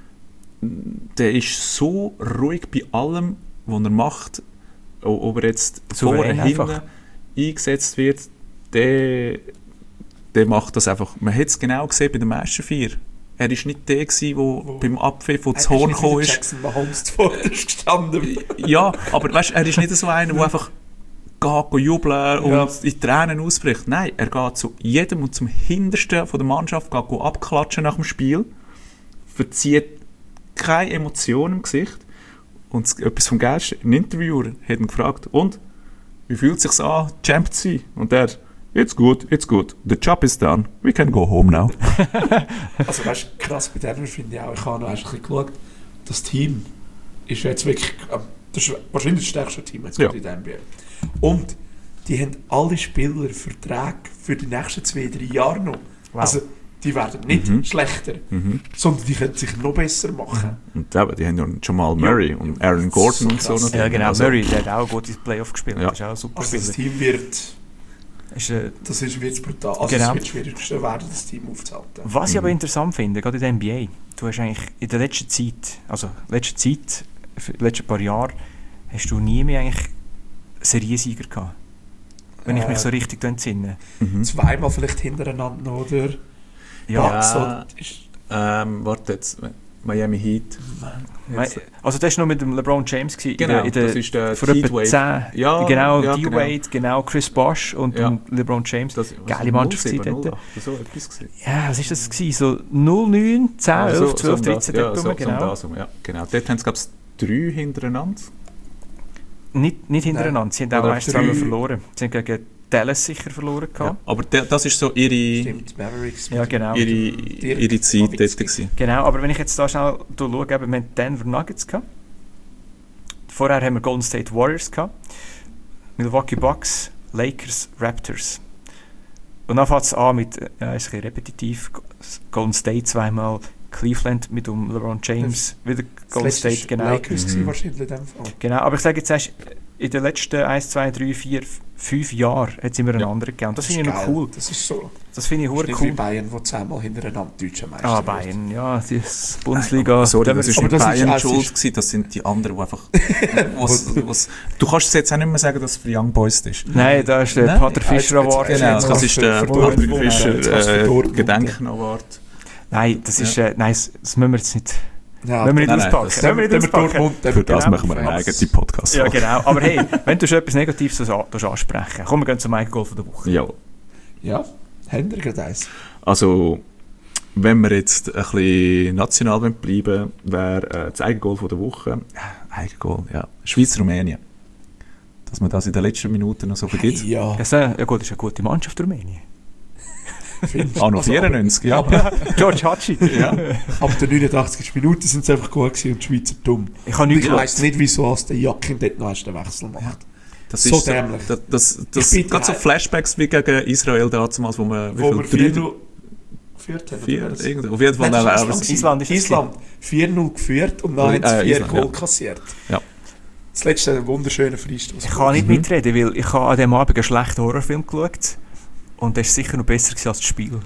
der ist so ruhig bei allem, was er macht. O- Ob er jetzt Souverän vorne, hinten einfach. eingesetzt wird, der, der macht das einfach. Man hat es genau gesehen bei den ersten vier. Er war nicht der, der Wo- beim Abpfiff, wo Er das ist Horn nicht wie gekommen der ist. Jackson Mahomes zuvorderst gestanden. Ja, aber weißt, er ist nicht so einer, der einfach geht jubeln und Ja. in Tränen ausbricht. Nein, er geht zu jedem und zum Hintersten von der Mannschaft geht go abklatschen nach dem Spiel, verzieht keine Emotion im Gesicht. Und das- etwas vom Geilsten, ein Interviewer hat ihn gefragt, und, wie fühlt es sich an, Champ zu sein? Und er, it's good, it's good, the job is done, we can go home now. Also weißt du, krass bei Denver finde ich auch, ich habe noch ein bisschen geschaut, das Team ist jetzt wirklich, ähm, das ist wahrscheinlich das stärkste Team jetzt Ja. gerade in der N B A. Und die haben alle Spieler Verträge für die nächsten zwei, drei Jahre noch. Wow. Also die werden nicht Mhm. schlechter, Mhm. sondern die können sich noch besser machen. Und eben, die haben ja Jamal Murray und Aaron Gordon und so. krass. natürlich. Ja, genau. Also, Murray, der hat auch gut ins Playoff gespielt. Ja. Das ist auch ein super Also das Spieler. Team wird, Ist, äh, das ist wird brutal. Also Genau. es wird schwierig werden, das Team aufzuhalten. Was ich Mhm. aber interessant finde, gerade in der N B A, du hast eigentlich in der letzten Zeit, also letzte Zeit, für die letzten paar Jahre, hast du nie mehr eigentlich Seriensieger gehabt. Wenn ich Äh, mich so richtig entsinne. Mhm. Zweimal vielleicht hintereinander noch, oder? Ja, Bucks, Ja. oder? Ist, Ähm, warte jetzt, Miami Heat. mei- also das war noch mit dem LeBron James gewesen, Genau, in der, in das der, ist der vor etwa Heatwave. zehn, Ja, genau, ja, D-Wade, genau. Chris Bosh und Ja. dann LeBron James. Das, Geile Mannschaft null sieben, dort. null acht, so etwas gewesen. Ja, was war das? Gewesen? So null neun, zehn, Ja, elf, so- so zwölf, um dreizehn, das, dort ja, rum, so, genau. so um das rum, ja, genau. Dort haben sie, glaube ich, drei hintereinander. Nicht, nicht hintereinander, sie haben auch Oder meist drei. zweimal verloren. Sie haben gegen Dallas sicher verloren Ja. gehabt. Aber de, das ist so ihre, stimmt, Mavericks. Ja, genau. ihre, Dirk ihre Zeit dort Nowitzki. gewesen. Genau, aber wenn ich jetzt da schnell schaue, eben, wir haben Denver Nuggets gehabt. Vorher haben wir Golden State Warriors gehabt. Milwaukee Bucks, Lakers, Raptors. Und dann fängt es an mit, äh, ja, ist ein bisschen repetitiv, Golden State zweimal, Cleveland mit um LeBron James, wieder Golden Das letzte State, war genau. Lakers gewesen Mhm. wahrscheinlich in dem Fall. Genau, aber ich sage jetzt erst, in den letzten eins, zwei, drei, vier, fünf Jahren hat es immer einen Ja. anderen gegeben. Und das, finde ich noch geil. cool. Das ist so. Das finde ich Das ist hure nicht wie cool. Bayern, die zehnmal hintereinander deutscher Meister Ah, wird. Bayern, ja, die Bundesliga. Sorry, da das wird- ist Aber nicht das ist- Bayern es schuld ist- gewesen, das sind die anderen, die einfach... was, was, du kannst es jetzt auch nicht mehr sagen, dass es für Young Boys ist. Nein, da ist der Nein, Pater Fischer jetzt- Award. jetzt- Genau, jetzt das kannst ist du der für Patrick Dortmund, jetzt kannst du Fischer für äh, Dortmund. Gedenken Award. Nein, das ist, äh, nein, das, das müssen wir jetzt nicht, Ja, müssen wir nicht nein, nein, auspacken. das- Müssen wir nicht Wenn wir auspacken. Dortmund, dann- Für das Genau. machen wir einen Ja. eigenen Podcast. Ja, genau. Aber hey, wenn du schon etwas Negatives das an- das ansprechen, komm, wir gehen zum Eigengoal von der Woche. Ja. Ja, haben wir gerade eins. Also, wenn wir jetzt ein bisschen national bleiben wollen, wäre äh, das Eigengoal von der Woche, äh, Eigengoal, ja, Schweiz-Rumänien. Dass man das in den letzten Minuten noch so vergibt. Ja, Ja, so, ja gut, das ist eine gute Mannschaft, Rumänien. findest Auch noch also, vierundneunzig, ja. aber- George Hatschi. ja. Ab der neunundachtzig Minuten sind sie einfach gut gewesen und die Schweizer dumm. Ich habe Ich nichts weiss nicht, wieso als der Jakin dort noch erst den Wechsel macht. Das So ist so, dämlich. das, das, das Ich bin gerade so da- Flashbacks wie gegen Israel damals, wo man Wo wir wie vier viel? null geführt haben. Vier, oder was? irgend- auf jeden Fall. Nein, das aber ist es- Island ist es Island. vier null geführt und dann Oder- haben sie äh, vier Island, Goal ja. kassiert. Ja. Das letzte ein wunderschöner Freistoß. Ich kann nicht Mhm. mitreden, weil ich habe an diesem Abend einen schlechten Horrorfilm geschaut. Und der ist sicher noch besser gewesen als das Spiel.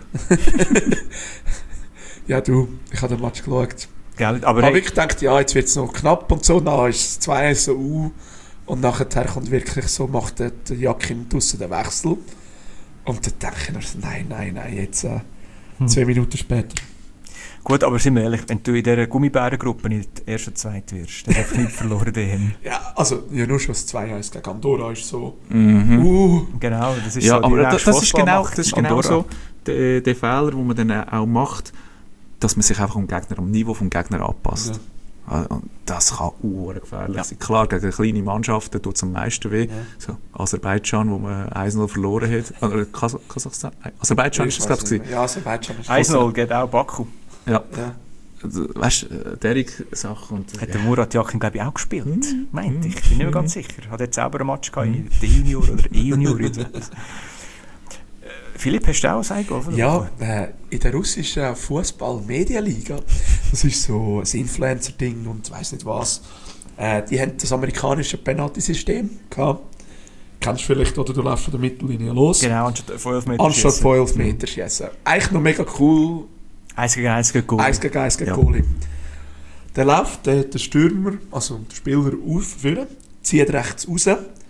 Ja, du, ich habe den Match geschaut. Gell? Aber Aber hey, ich dachte, ja, jetzt wird es noch knapp und so. Dann ist es zwei eins so, uh, und nachher kommt wirklich so, macht der, der Jakin draussen den Wechsel. Und dann denke ich mir so, nein, nein, nein, jetzt äh, Hm. zwei Minuten später. gut, aber sind wir ehrlich, wenn du in dieser Gummibärengruppe nicht erst und zweit wirst, dann hast du nicht verloren. Dahin. Ja, also, ja, nur schon das zwei eins gegen Andorra ist so, Mhm. uh, Genau, das ist Ja, so die aber das, nächste das ist genau, Fußballmacht, das ist genau Andorra. so der, der Fehler, den man dann auch macht, dass man sich einfach am Gegner, am Niveau vom Gegner anpasst. Ja. Ah, und das kann auch gefährlich Ja. sein. Klar, gegen kleine Mannschaften tut es am meisten weh. Ja. So, Aserbaidschan, wo man eins null verloren hat. Oder Kas Kasachstan? Nein, Aserbaidschan ist Ich das, weiss glaube ich. nicht mehr. Ja, Aserbaidschan ist eins null geht auch Baku. Ja. Ja. weißt du, derige Sachen. Und, Hat ja. der Murat Yakin, glaube ich, auch gespielt? Mhm. Meinte ich. Ich bin nicht mehr ganz sicher. Hat jetzt selber einen Match gehabt in der Junior oder E-Junior. Äh, Philipp, hast du auch ein Goal? Ja, äh, in der russischen Fußball-Medienliga, das ist so ein Influencer-Ding und weiss nicht was, äh, die haben das amerikanische Penalty-System gehabt. Kennst du vielleicht, oder du läufst von der Mittellinie los. Genau, anstatt fünf Meter Anstatt fünf Meter schießen. Eigentlich noch mega cool. eins gegen eins gegen Goal. eins gegen eins gegen Ja. Goalie. Der läuft, der, der Stürmer, also der Spieler aufführen, zieht rechts raus,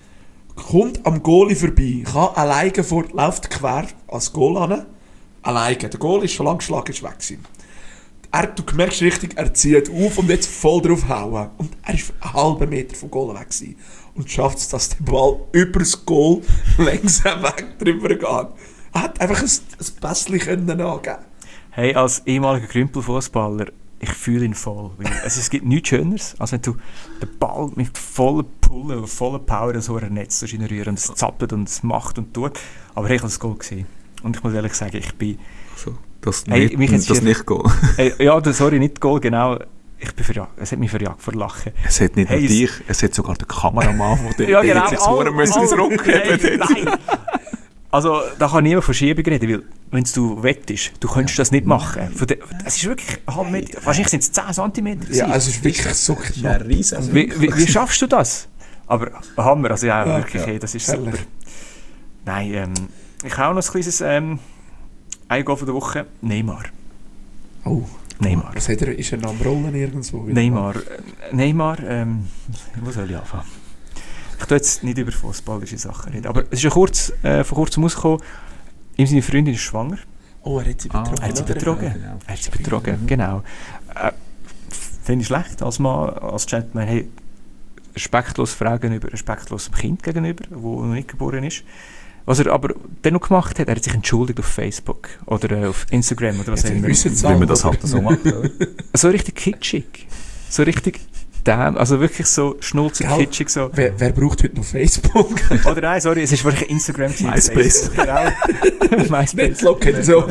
kommt am Goalie vorbei, kann alleine vor, läuft quer als Goal an, alleine. Der Goal ist schon lang geschlagen, ist weg gewesen. Er, du merkst richtig, er zieht auf und jetzt voll drauf hauen. Und er ist einen halben Meter vom Goal weg gewesen. Und schafft es, dass der Ball über das Goal langsam weg drüber geht. Er hat einfach ein, ein Pässchen können angeben. Hey, als ehemaliger Grümpelfußballer, ich fühle ihn voll. Weil, also es gibt nichts Schöneres, als wenn du den Ball mit voller Pulle und voller Power so ein Netz reinrühren und es zappelt und es macht und tut. Aber ich habe das Goal gesehen. Und ich muss ehrlich sagen, ich bin... Also, das Hey, nicht, mich hat's das hier- nicht gehen. Äh, ja, das- sorry, nicht Goal, genau. Ich bin verjagt. Es hat mich verjagt vor Lachen. Es hat nicht Hey, nur es- dich, es hat sogar den Kameramann, der Ja, der genau. jetzt vorne All- müssen all- zurückheben. Hey, nein! Also, da kann niemand von Schiebung reden, weil, wenn du wettest, du könntest das nicht machen. Von der, es ist wirklich ein halb Meter, wahrscheinlich sind es zehn Zentimeter. Ja, gewesen. also es ist wirklich so Das ist knapp. ein riesen. wie, wie, wie schaffst du das? Aber Hammer, also ja, Ja, wirklich, ja. hey, das ist Herrlich. super. Nein, ähm, ich habe auch noch ein kleines ähm, ein Goal von der Woche. Neymar. Oh, Neymar. was hat er? Ist er noch am Rollen irgendwo? Neymar. Äh, Neymar, ähm, wo soll ich anfangen? Ich tue jetzt nicht über fußballische Sachen reden, aber es ist ja kurz, äh, vor kurzem rausgekommen, ihm seine Freundin ist schwanger. Oh, er hat sie Ah, betrogen. Er hat sie oder? betrogen. genau. Er hat sie betrogen, genau. Äh, Finde ich schlecht als Mann, als Gentleman, hey, respektlos Frau gegenüber, respektlos dem Kind gegenüber, das noch nicht geboren ist. Was er aber dann noch gemacht hat, er hat sich entschuldigt auf Facebook oder äh, auf Instagram oder was Jetzt auch immer. wissen sie Wie man alle, das oder? halt so macht. oder? So richtig kitschig. So richtig damn, also wirklich so schnulzig Gell? kitschig so. Wer, wer braucht heute noch Facebook? Oder nein, sorry, es ist wirklich Instagram. MySpace. Genau. MySpace. Netzlock hat so.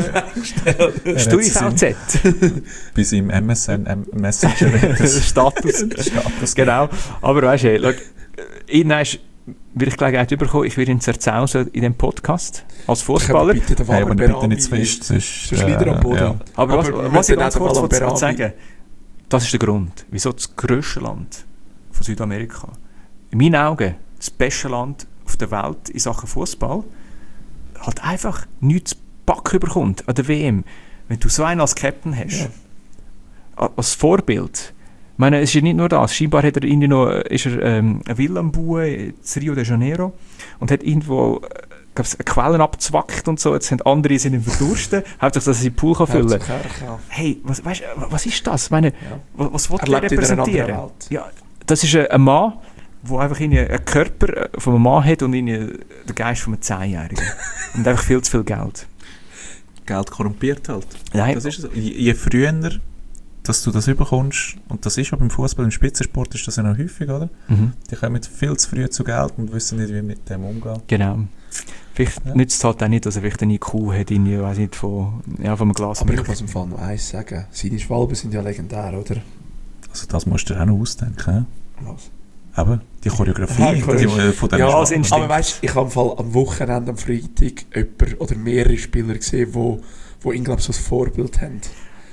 StudiVZ. Bei seinem M S N M- Messenger. Status. Status. Genau. Aber weißt du, hey, irgendwann ist will ich Gelegenheit bekommen, ich werde ihn zerzausen in dem Podcast als Fußballer. Bitte den Hey, aber Walter bitte nicht zu Berami- fest, sonst... sonst liegt er am Boden. ja. Aber, was, Aber wir was ich müssen ganz auch kurz den wollte Berami- sagen, das ist der Grund, wieso das grösste Land von Südamerika, in meinen Augen das beste Land auf der Welt in Sachen Fußball, halt einfach nichts zu backen bekommt an der W M. Wenn du so einen als Captain hast, Ja. a- als Vorbild. Ich meine, es ist ja nicht nur das. Scheinbar hat er irgendwie noch, ist er ähm, eine Villa am Bauen in Rio de Janeiro und hat irgendwo äh, glaub's, Quellen abgezwackt und so. Jetzt sind andere sind im Verdursten. Hauptsache, dass er seinen Pool kann füllen kann. Ja. Hey, was, weißt, was ist das? Ich meine, Ja. was, was will Er er lebt in einer anderen repräsentieren? Welt. Ja, das ist ein, ein Mann, der einfach irgendwie einen Körper von einem Mann hat und irgendwie den Geist von einem Zehnjährigen. Und einfach viel zu viel Geld. Geld korrumpiert halt. Nein, Das ist so. Je, je früher, dass du das überkommst, und das ist ja beim Fußball, im Spitzensport ist das ja noch häufig, oder? mhm, Die kommen viel zu früh zu Geld und wissen nicht, wie mit dem umgehen. genau. Vielleicht Ja. nützt es halt auch nicht, dass er vielleicht einen I Q hat, in, weiß nicht, von, ja, von einem Glas Aber Milch. ich muss im Fall noch eins sagen. Seine Schwalben sind ja legendär, oder? Also das musst du dir auch noch ausdenken. Was? He? Eben, die Choreografie Ja, die die, Choreografie. äh, von den Ja, als Schwalben. Instinkt. aber weißt du, ich habe im Fall am Wochenende, am Freitag, jemand oder mehrere Spieler gesehen, wo, wo ihn, glaube ich, so ein Vorbild haben.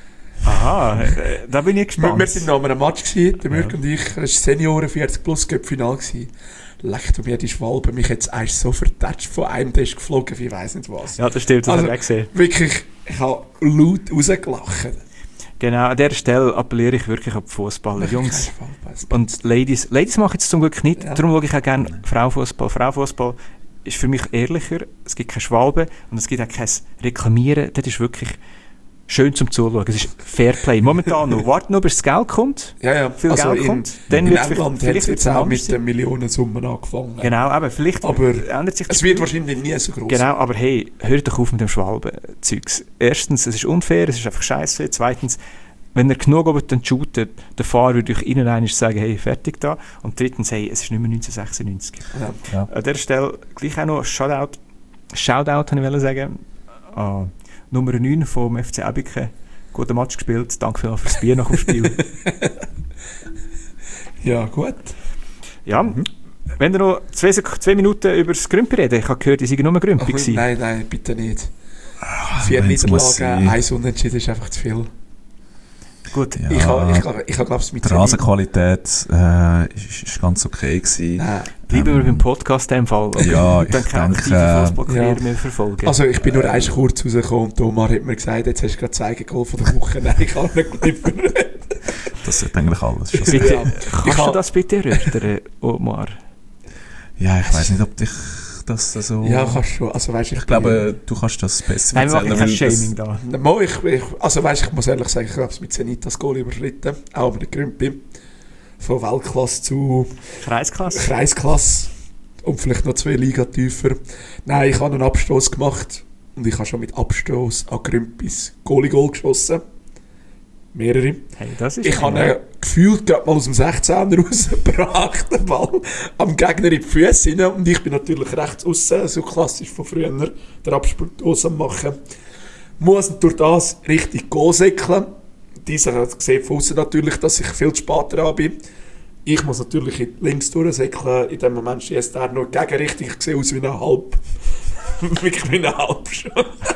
Aha, äh, da bin ich Wir, gespannt. wir sind noch an einem Match gewesen, der Ja. Mürk und ich, es war Senioren vierzig plus Cup-Final gewesen. Leckt um jede Schwalbe, mich jetzt erst so vertatscht von einem, der ist geflogen, wie ich weiss nicht was. Ja, das stimmt, das Also- habe ich auch gesehen. Wirklich, ich habe laut rausgelacht. Genau, an dieser Stelle appelliere ich wirklich an die Fußballer. Jungs Keine Schwalbe. und Ladies. Ladies machen es zum Glück nicht, Ja. darum schaue ich auch gerne Frauenfußball. Frauenfußball ist für mich ehrlicher, es gibt keine Schwalbe und es gibt auch kein Reklamieren. Das ist wirklich schön zum Zuschauen. Es ist Fairplay. Momentan noch. Warten nur, bis das Geld kommt. Ja, ja, Viel also Geld in, kommt. Dann in wird England hat es vielleicht jetzt wird's auch anders mit den Millionensummen angefangen. Genau, aber vielleicht Aber ändert sich Es das- wird wahrscheinlich nie so groß. Genau, aber hey, hört doch auf mit dem Schwalben-Zeugs. Erstens, es ist unfair, es ist einfach scheiße. Zweitens, wenn er genug oben dann shootet, der Fahrer würde ich Ihnen einmal sagen, hey, fertig da. Und drittens, hey, es ist nicht mehr neunzehnhundertsechsundneunzig. Ja. Ja. An dieser Stelle gleich auch noch Shoutout, Shoutout, habe ich wollen sagen, an Nummer neun vom F C Abiken, Guten Match gespielt. Danke vielmals fürs Bier nach dem Spiel. Ja, gut. Ja, Mhm. wenn ihr noch zwei, Sek- zwei Minuten über das Grümpi reden, ich habe gehört, ihr seid nur Grümpi Ach, gewesen. nein, nein, bitte nicht. Vier wenn's muss Niederlagen, sein. eins Unentschieden ist einfach zu viel. Gut, Ja. Ich habe, ich, habe- ich habe glaube ich, mit Die Rasenqualität äh, ist, ist ganz okay gewesen. Nein. bleiben wir beim Podcast in dem Fall. Ja, Und dann ich kann ich denke, die äh, Fußballkarriere ja. mehr verfolgen. Also ich bin nur erst kurz rausgekommen und Omar hat mir gesagt, jetzt hast du gerade zwei Goal von der Woche. Nein, ich kann nicht liefern. Das ist eigentlich alles schon so. bitte, Ja. Ich kannst du hab- das bitte erörtern, Omar? Ja, ich weiß nicht, ob dich das so... Ja, kannst schon. Also, weißt, ich, ich glaube, du kannst das besser Nein, wir machen kein weil Shaming da. bin, Mo, ich, ich, also weißt, ich muss ehrlich sagen, ich habe es mit Zenit das Goal überschritten. Auch mit der Grümpi. Von Weltklasse zu Kreisklasse? Kreisklasse. Und vielleicht noch zwei Liga tiefer. Nein, ich habe einen Abstoß gemacht. Und ich habe schon mit Abstoß an Grümpis Goalie-Goal geschossen. Mehrere. Hey, das ist Ich habe ihn gefühlt gerade mal aus dem sechzehner rausgebracht, den Ball am Gegner in die Füße rein. Und ich bin natürlich rechts außen, so klassisch von früher, der Abstoß am machen. Muss durch das richtig Goal säckeln. Dieser sieht von außen natürlich, dass ich viel zu spät dran bin. Ich muss natürlich in links durchsäckeln. In dem Moment schießt er noch gegenrichtig. Ich sehe aus wie ein Halb. Wirklich wie ein Halb schon.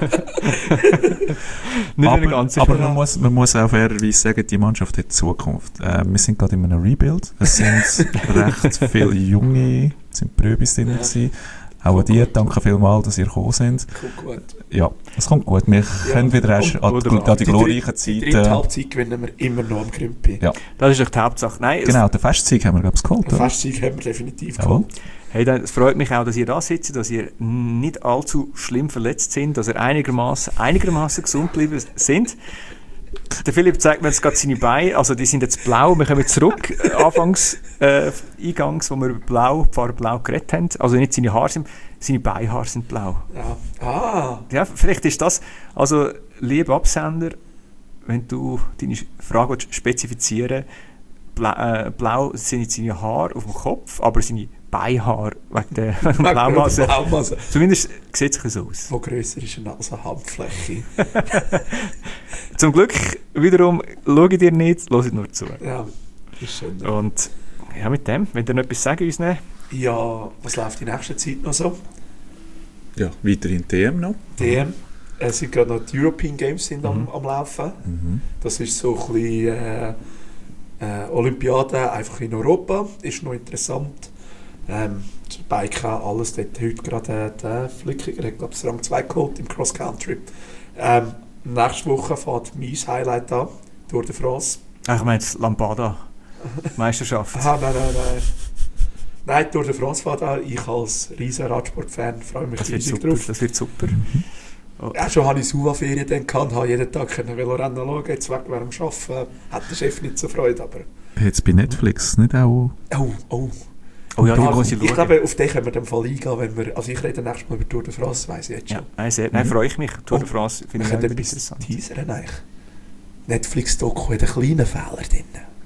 nicht aber eine ganze aber Stunde. man, muss, man muss auch fairerweise sagen, die Mannschaft hat Zukunft. Äh, wir sind gerade in einem Rebuild. Es sind recht viele Junge, es sind Pröbis drin. Ja. gewesen. Auch an die danke vielmals, dass ihr gekommen sind. Kommt gut. Ja, es kommt gut. Wir können wieder erst und- an, oder die- an die Die glorreichen Die dritte Zeiten. Halbzeit gewinnen wir immer noch am Grümpi. Ja. Das ist echt die Hauptsache. Nein, Genau, den Festsieg haben wir, glaube ich, geholt. Den oder? Festsieg haben wir definitiv Jawohl. geholt. es, hey, dann- es freut mich auch, dass ihr da sitzt, dass ihr nicht allzu schlimm verletzt sind, dass ihr einigermaßen einigermaßen gesund geblieben sind. Der Philipp zeigt mir jetzt gerade seine Beine, also die sind jetzt blau. Wir kommen zurück, äh, anfangs, äh, eingangs, wo wir über blau, die Farbe blau geredet haben. Also nicht seine Haare sind, seine Beinhaare sind blau. Ja. Ah, Ja, vielleicht ist das, also lieber Absender, wenn du deine Frage willst spezifizieren blau, äh, blau sind nicht seine Haare auf dem Kopf, aber seine Beinhaare wegen der wegen der Blaumasse. Blaumasse. Zumindest sieht es so aus. Wo grösser ist als eine Handfläche. Zum Glück, wiederum, schau dir nicht, hört nur zu. Ja, ist schön. Und ja, mit dem, wenn ihr noch etwas sagen uns nehmen. Ja, was läuft in nächster Zeit noch so? Ja, weiterhin T M noch. D M. Es sind gerade noch die European Games sind am, Mhm. am Laufen. Mhm. Das ist so ein bisschen äh, äh, Olympiade einfach in Europa. Ist noch interessant. Ähm, Biken, alles dort. Heute gerade äh, der Flickiger hat, glaube ich, Rang zwei geholt im Cross Country. Ähm, nächste Woche fährt mein Highlight an, Tour de France. Ach, ich meine jetzt Lambada. Meisterschaft. Aha, nein, nein, nein. Nein, Tour de France fährt an. Ich als riesen Radsport-Fan freue mich Das wird riesig super. drauf. Das wird super. Ja, schon hatte ich Suva-Ferien dann gehabt, habe jeden Tag können Velorennen schauen. Jetzt wegen dem Arbeiten hat der Chef nicht so Freude, aber... Jetzt bei Netflix nicht auch... Oh, oh. Oh ja, die Da- muss ich ich schauen. glaube, auf den können wir dann Fall eingehen, wenn wir... Also ich rede nächstes Mal über Tour de France, weiss ich jetzt schon. Ja, nein, sehr, nein, freue ich mich. Tour de Oh, France Wir finde ich können auch wieder etwas interessant. teasern eigentlich. Netflix-Doku hat einen kleinen Fehler drin.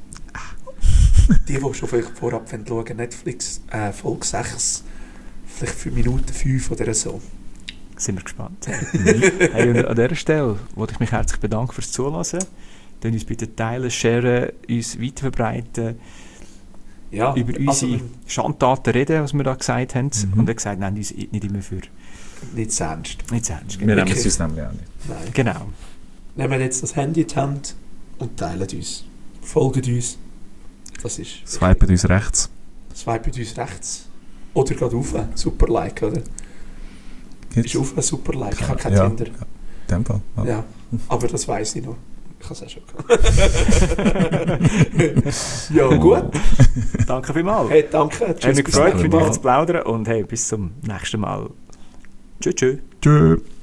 Die, die schon vielleicht vorab schauen wollen, Netflix, äh, Folge sechs, vielleicht für Minuten fünf oder so. Sind wir gespannt. Hey, und an dieser Stelle wollte ich mich herzlich bedanken fürs Zuhören. Dann uns bitte teilen, sharen, uns weiterverbreiten, Ja, über also unsere wenn- Schandtaten reden, was wir da gesagt haben. Mhm. Und er gesagt, nein, uns nicht immer für nicht das ernst. nicht ernst. Wir Genau. nehmen es uns nämlich auch nicht. Nein. genau. Nehmen jetzt das Handy in die Hand und teilen uns. Folgen uns. Das ist... Swipen uns rechts. Swipen uns rechts. Oder gerade rauf. Super Like, oder? Gibt's? Ist auf ein Super Like. Ich habe kein Ja. Tinder. In dem Fall. Ja. Ja, aber das weiss ich noch. Ich habe es auch schon gehabt. Ja, gut. Danke vielmals. Hey, danke. Hat mich bis gefreut, nächstes mit Mal. euch zu plaudern und hey, bis zum nächsten Mal. Tschüss, tschüss. Tschö.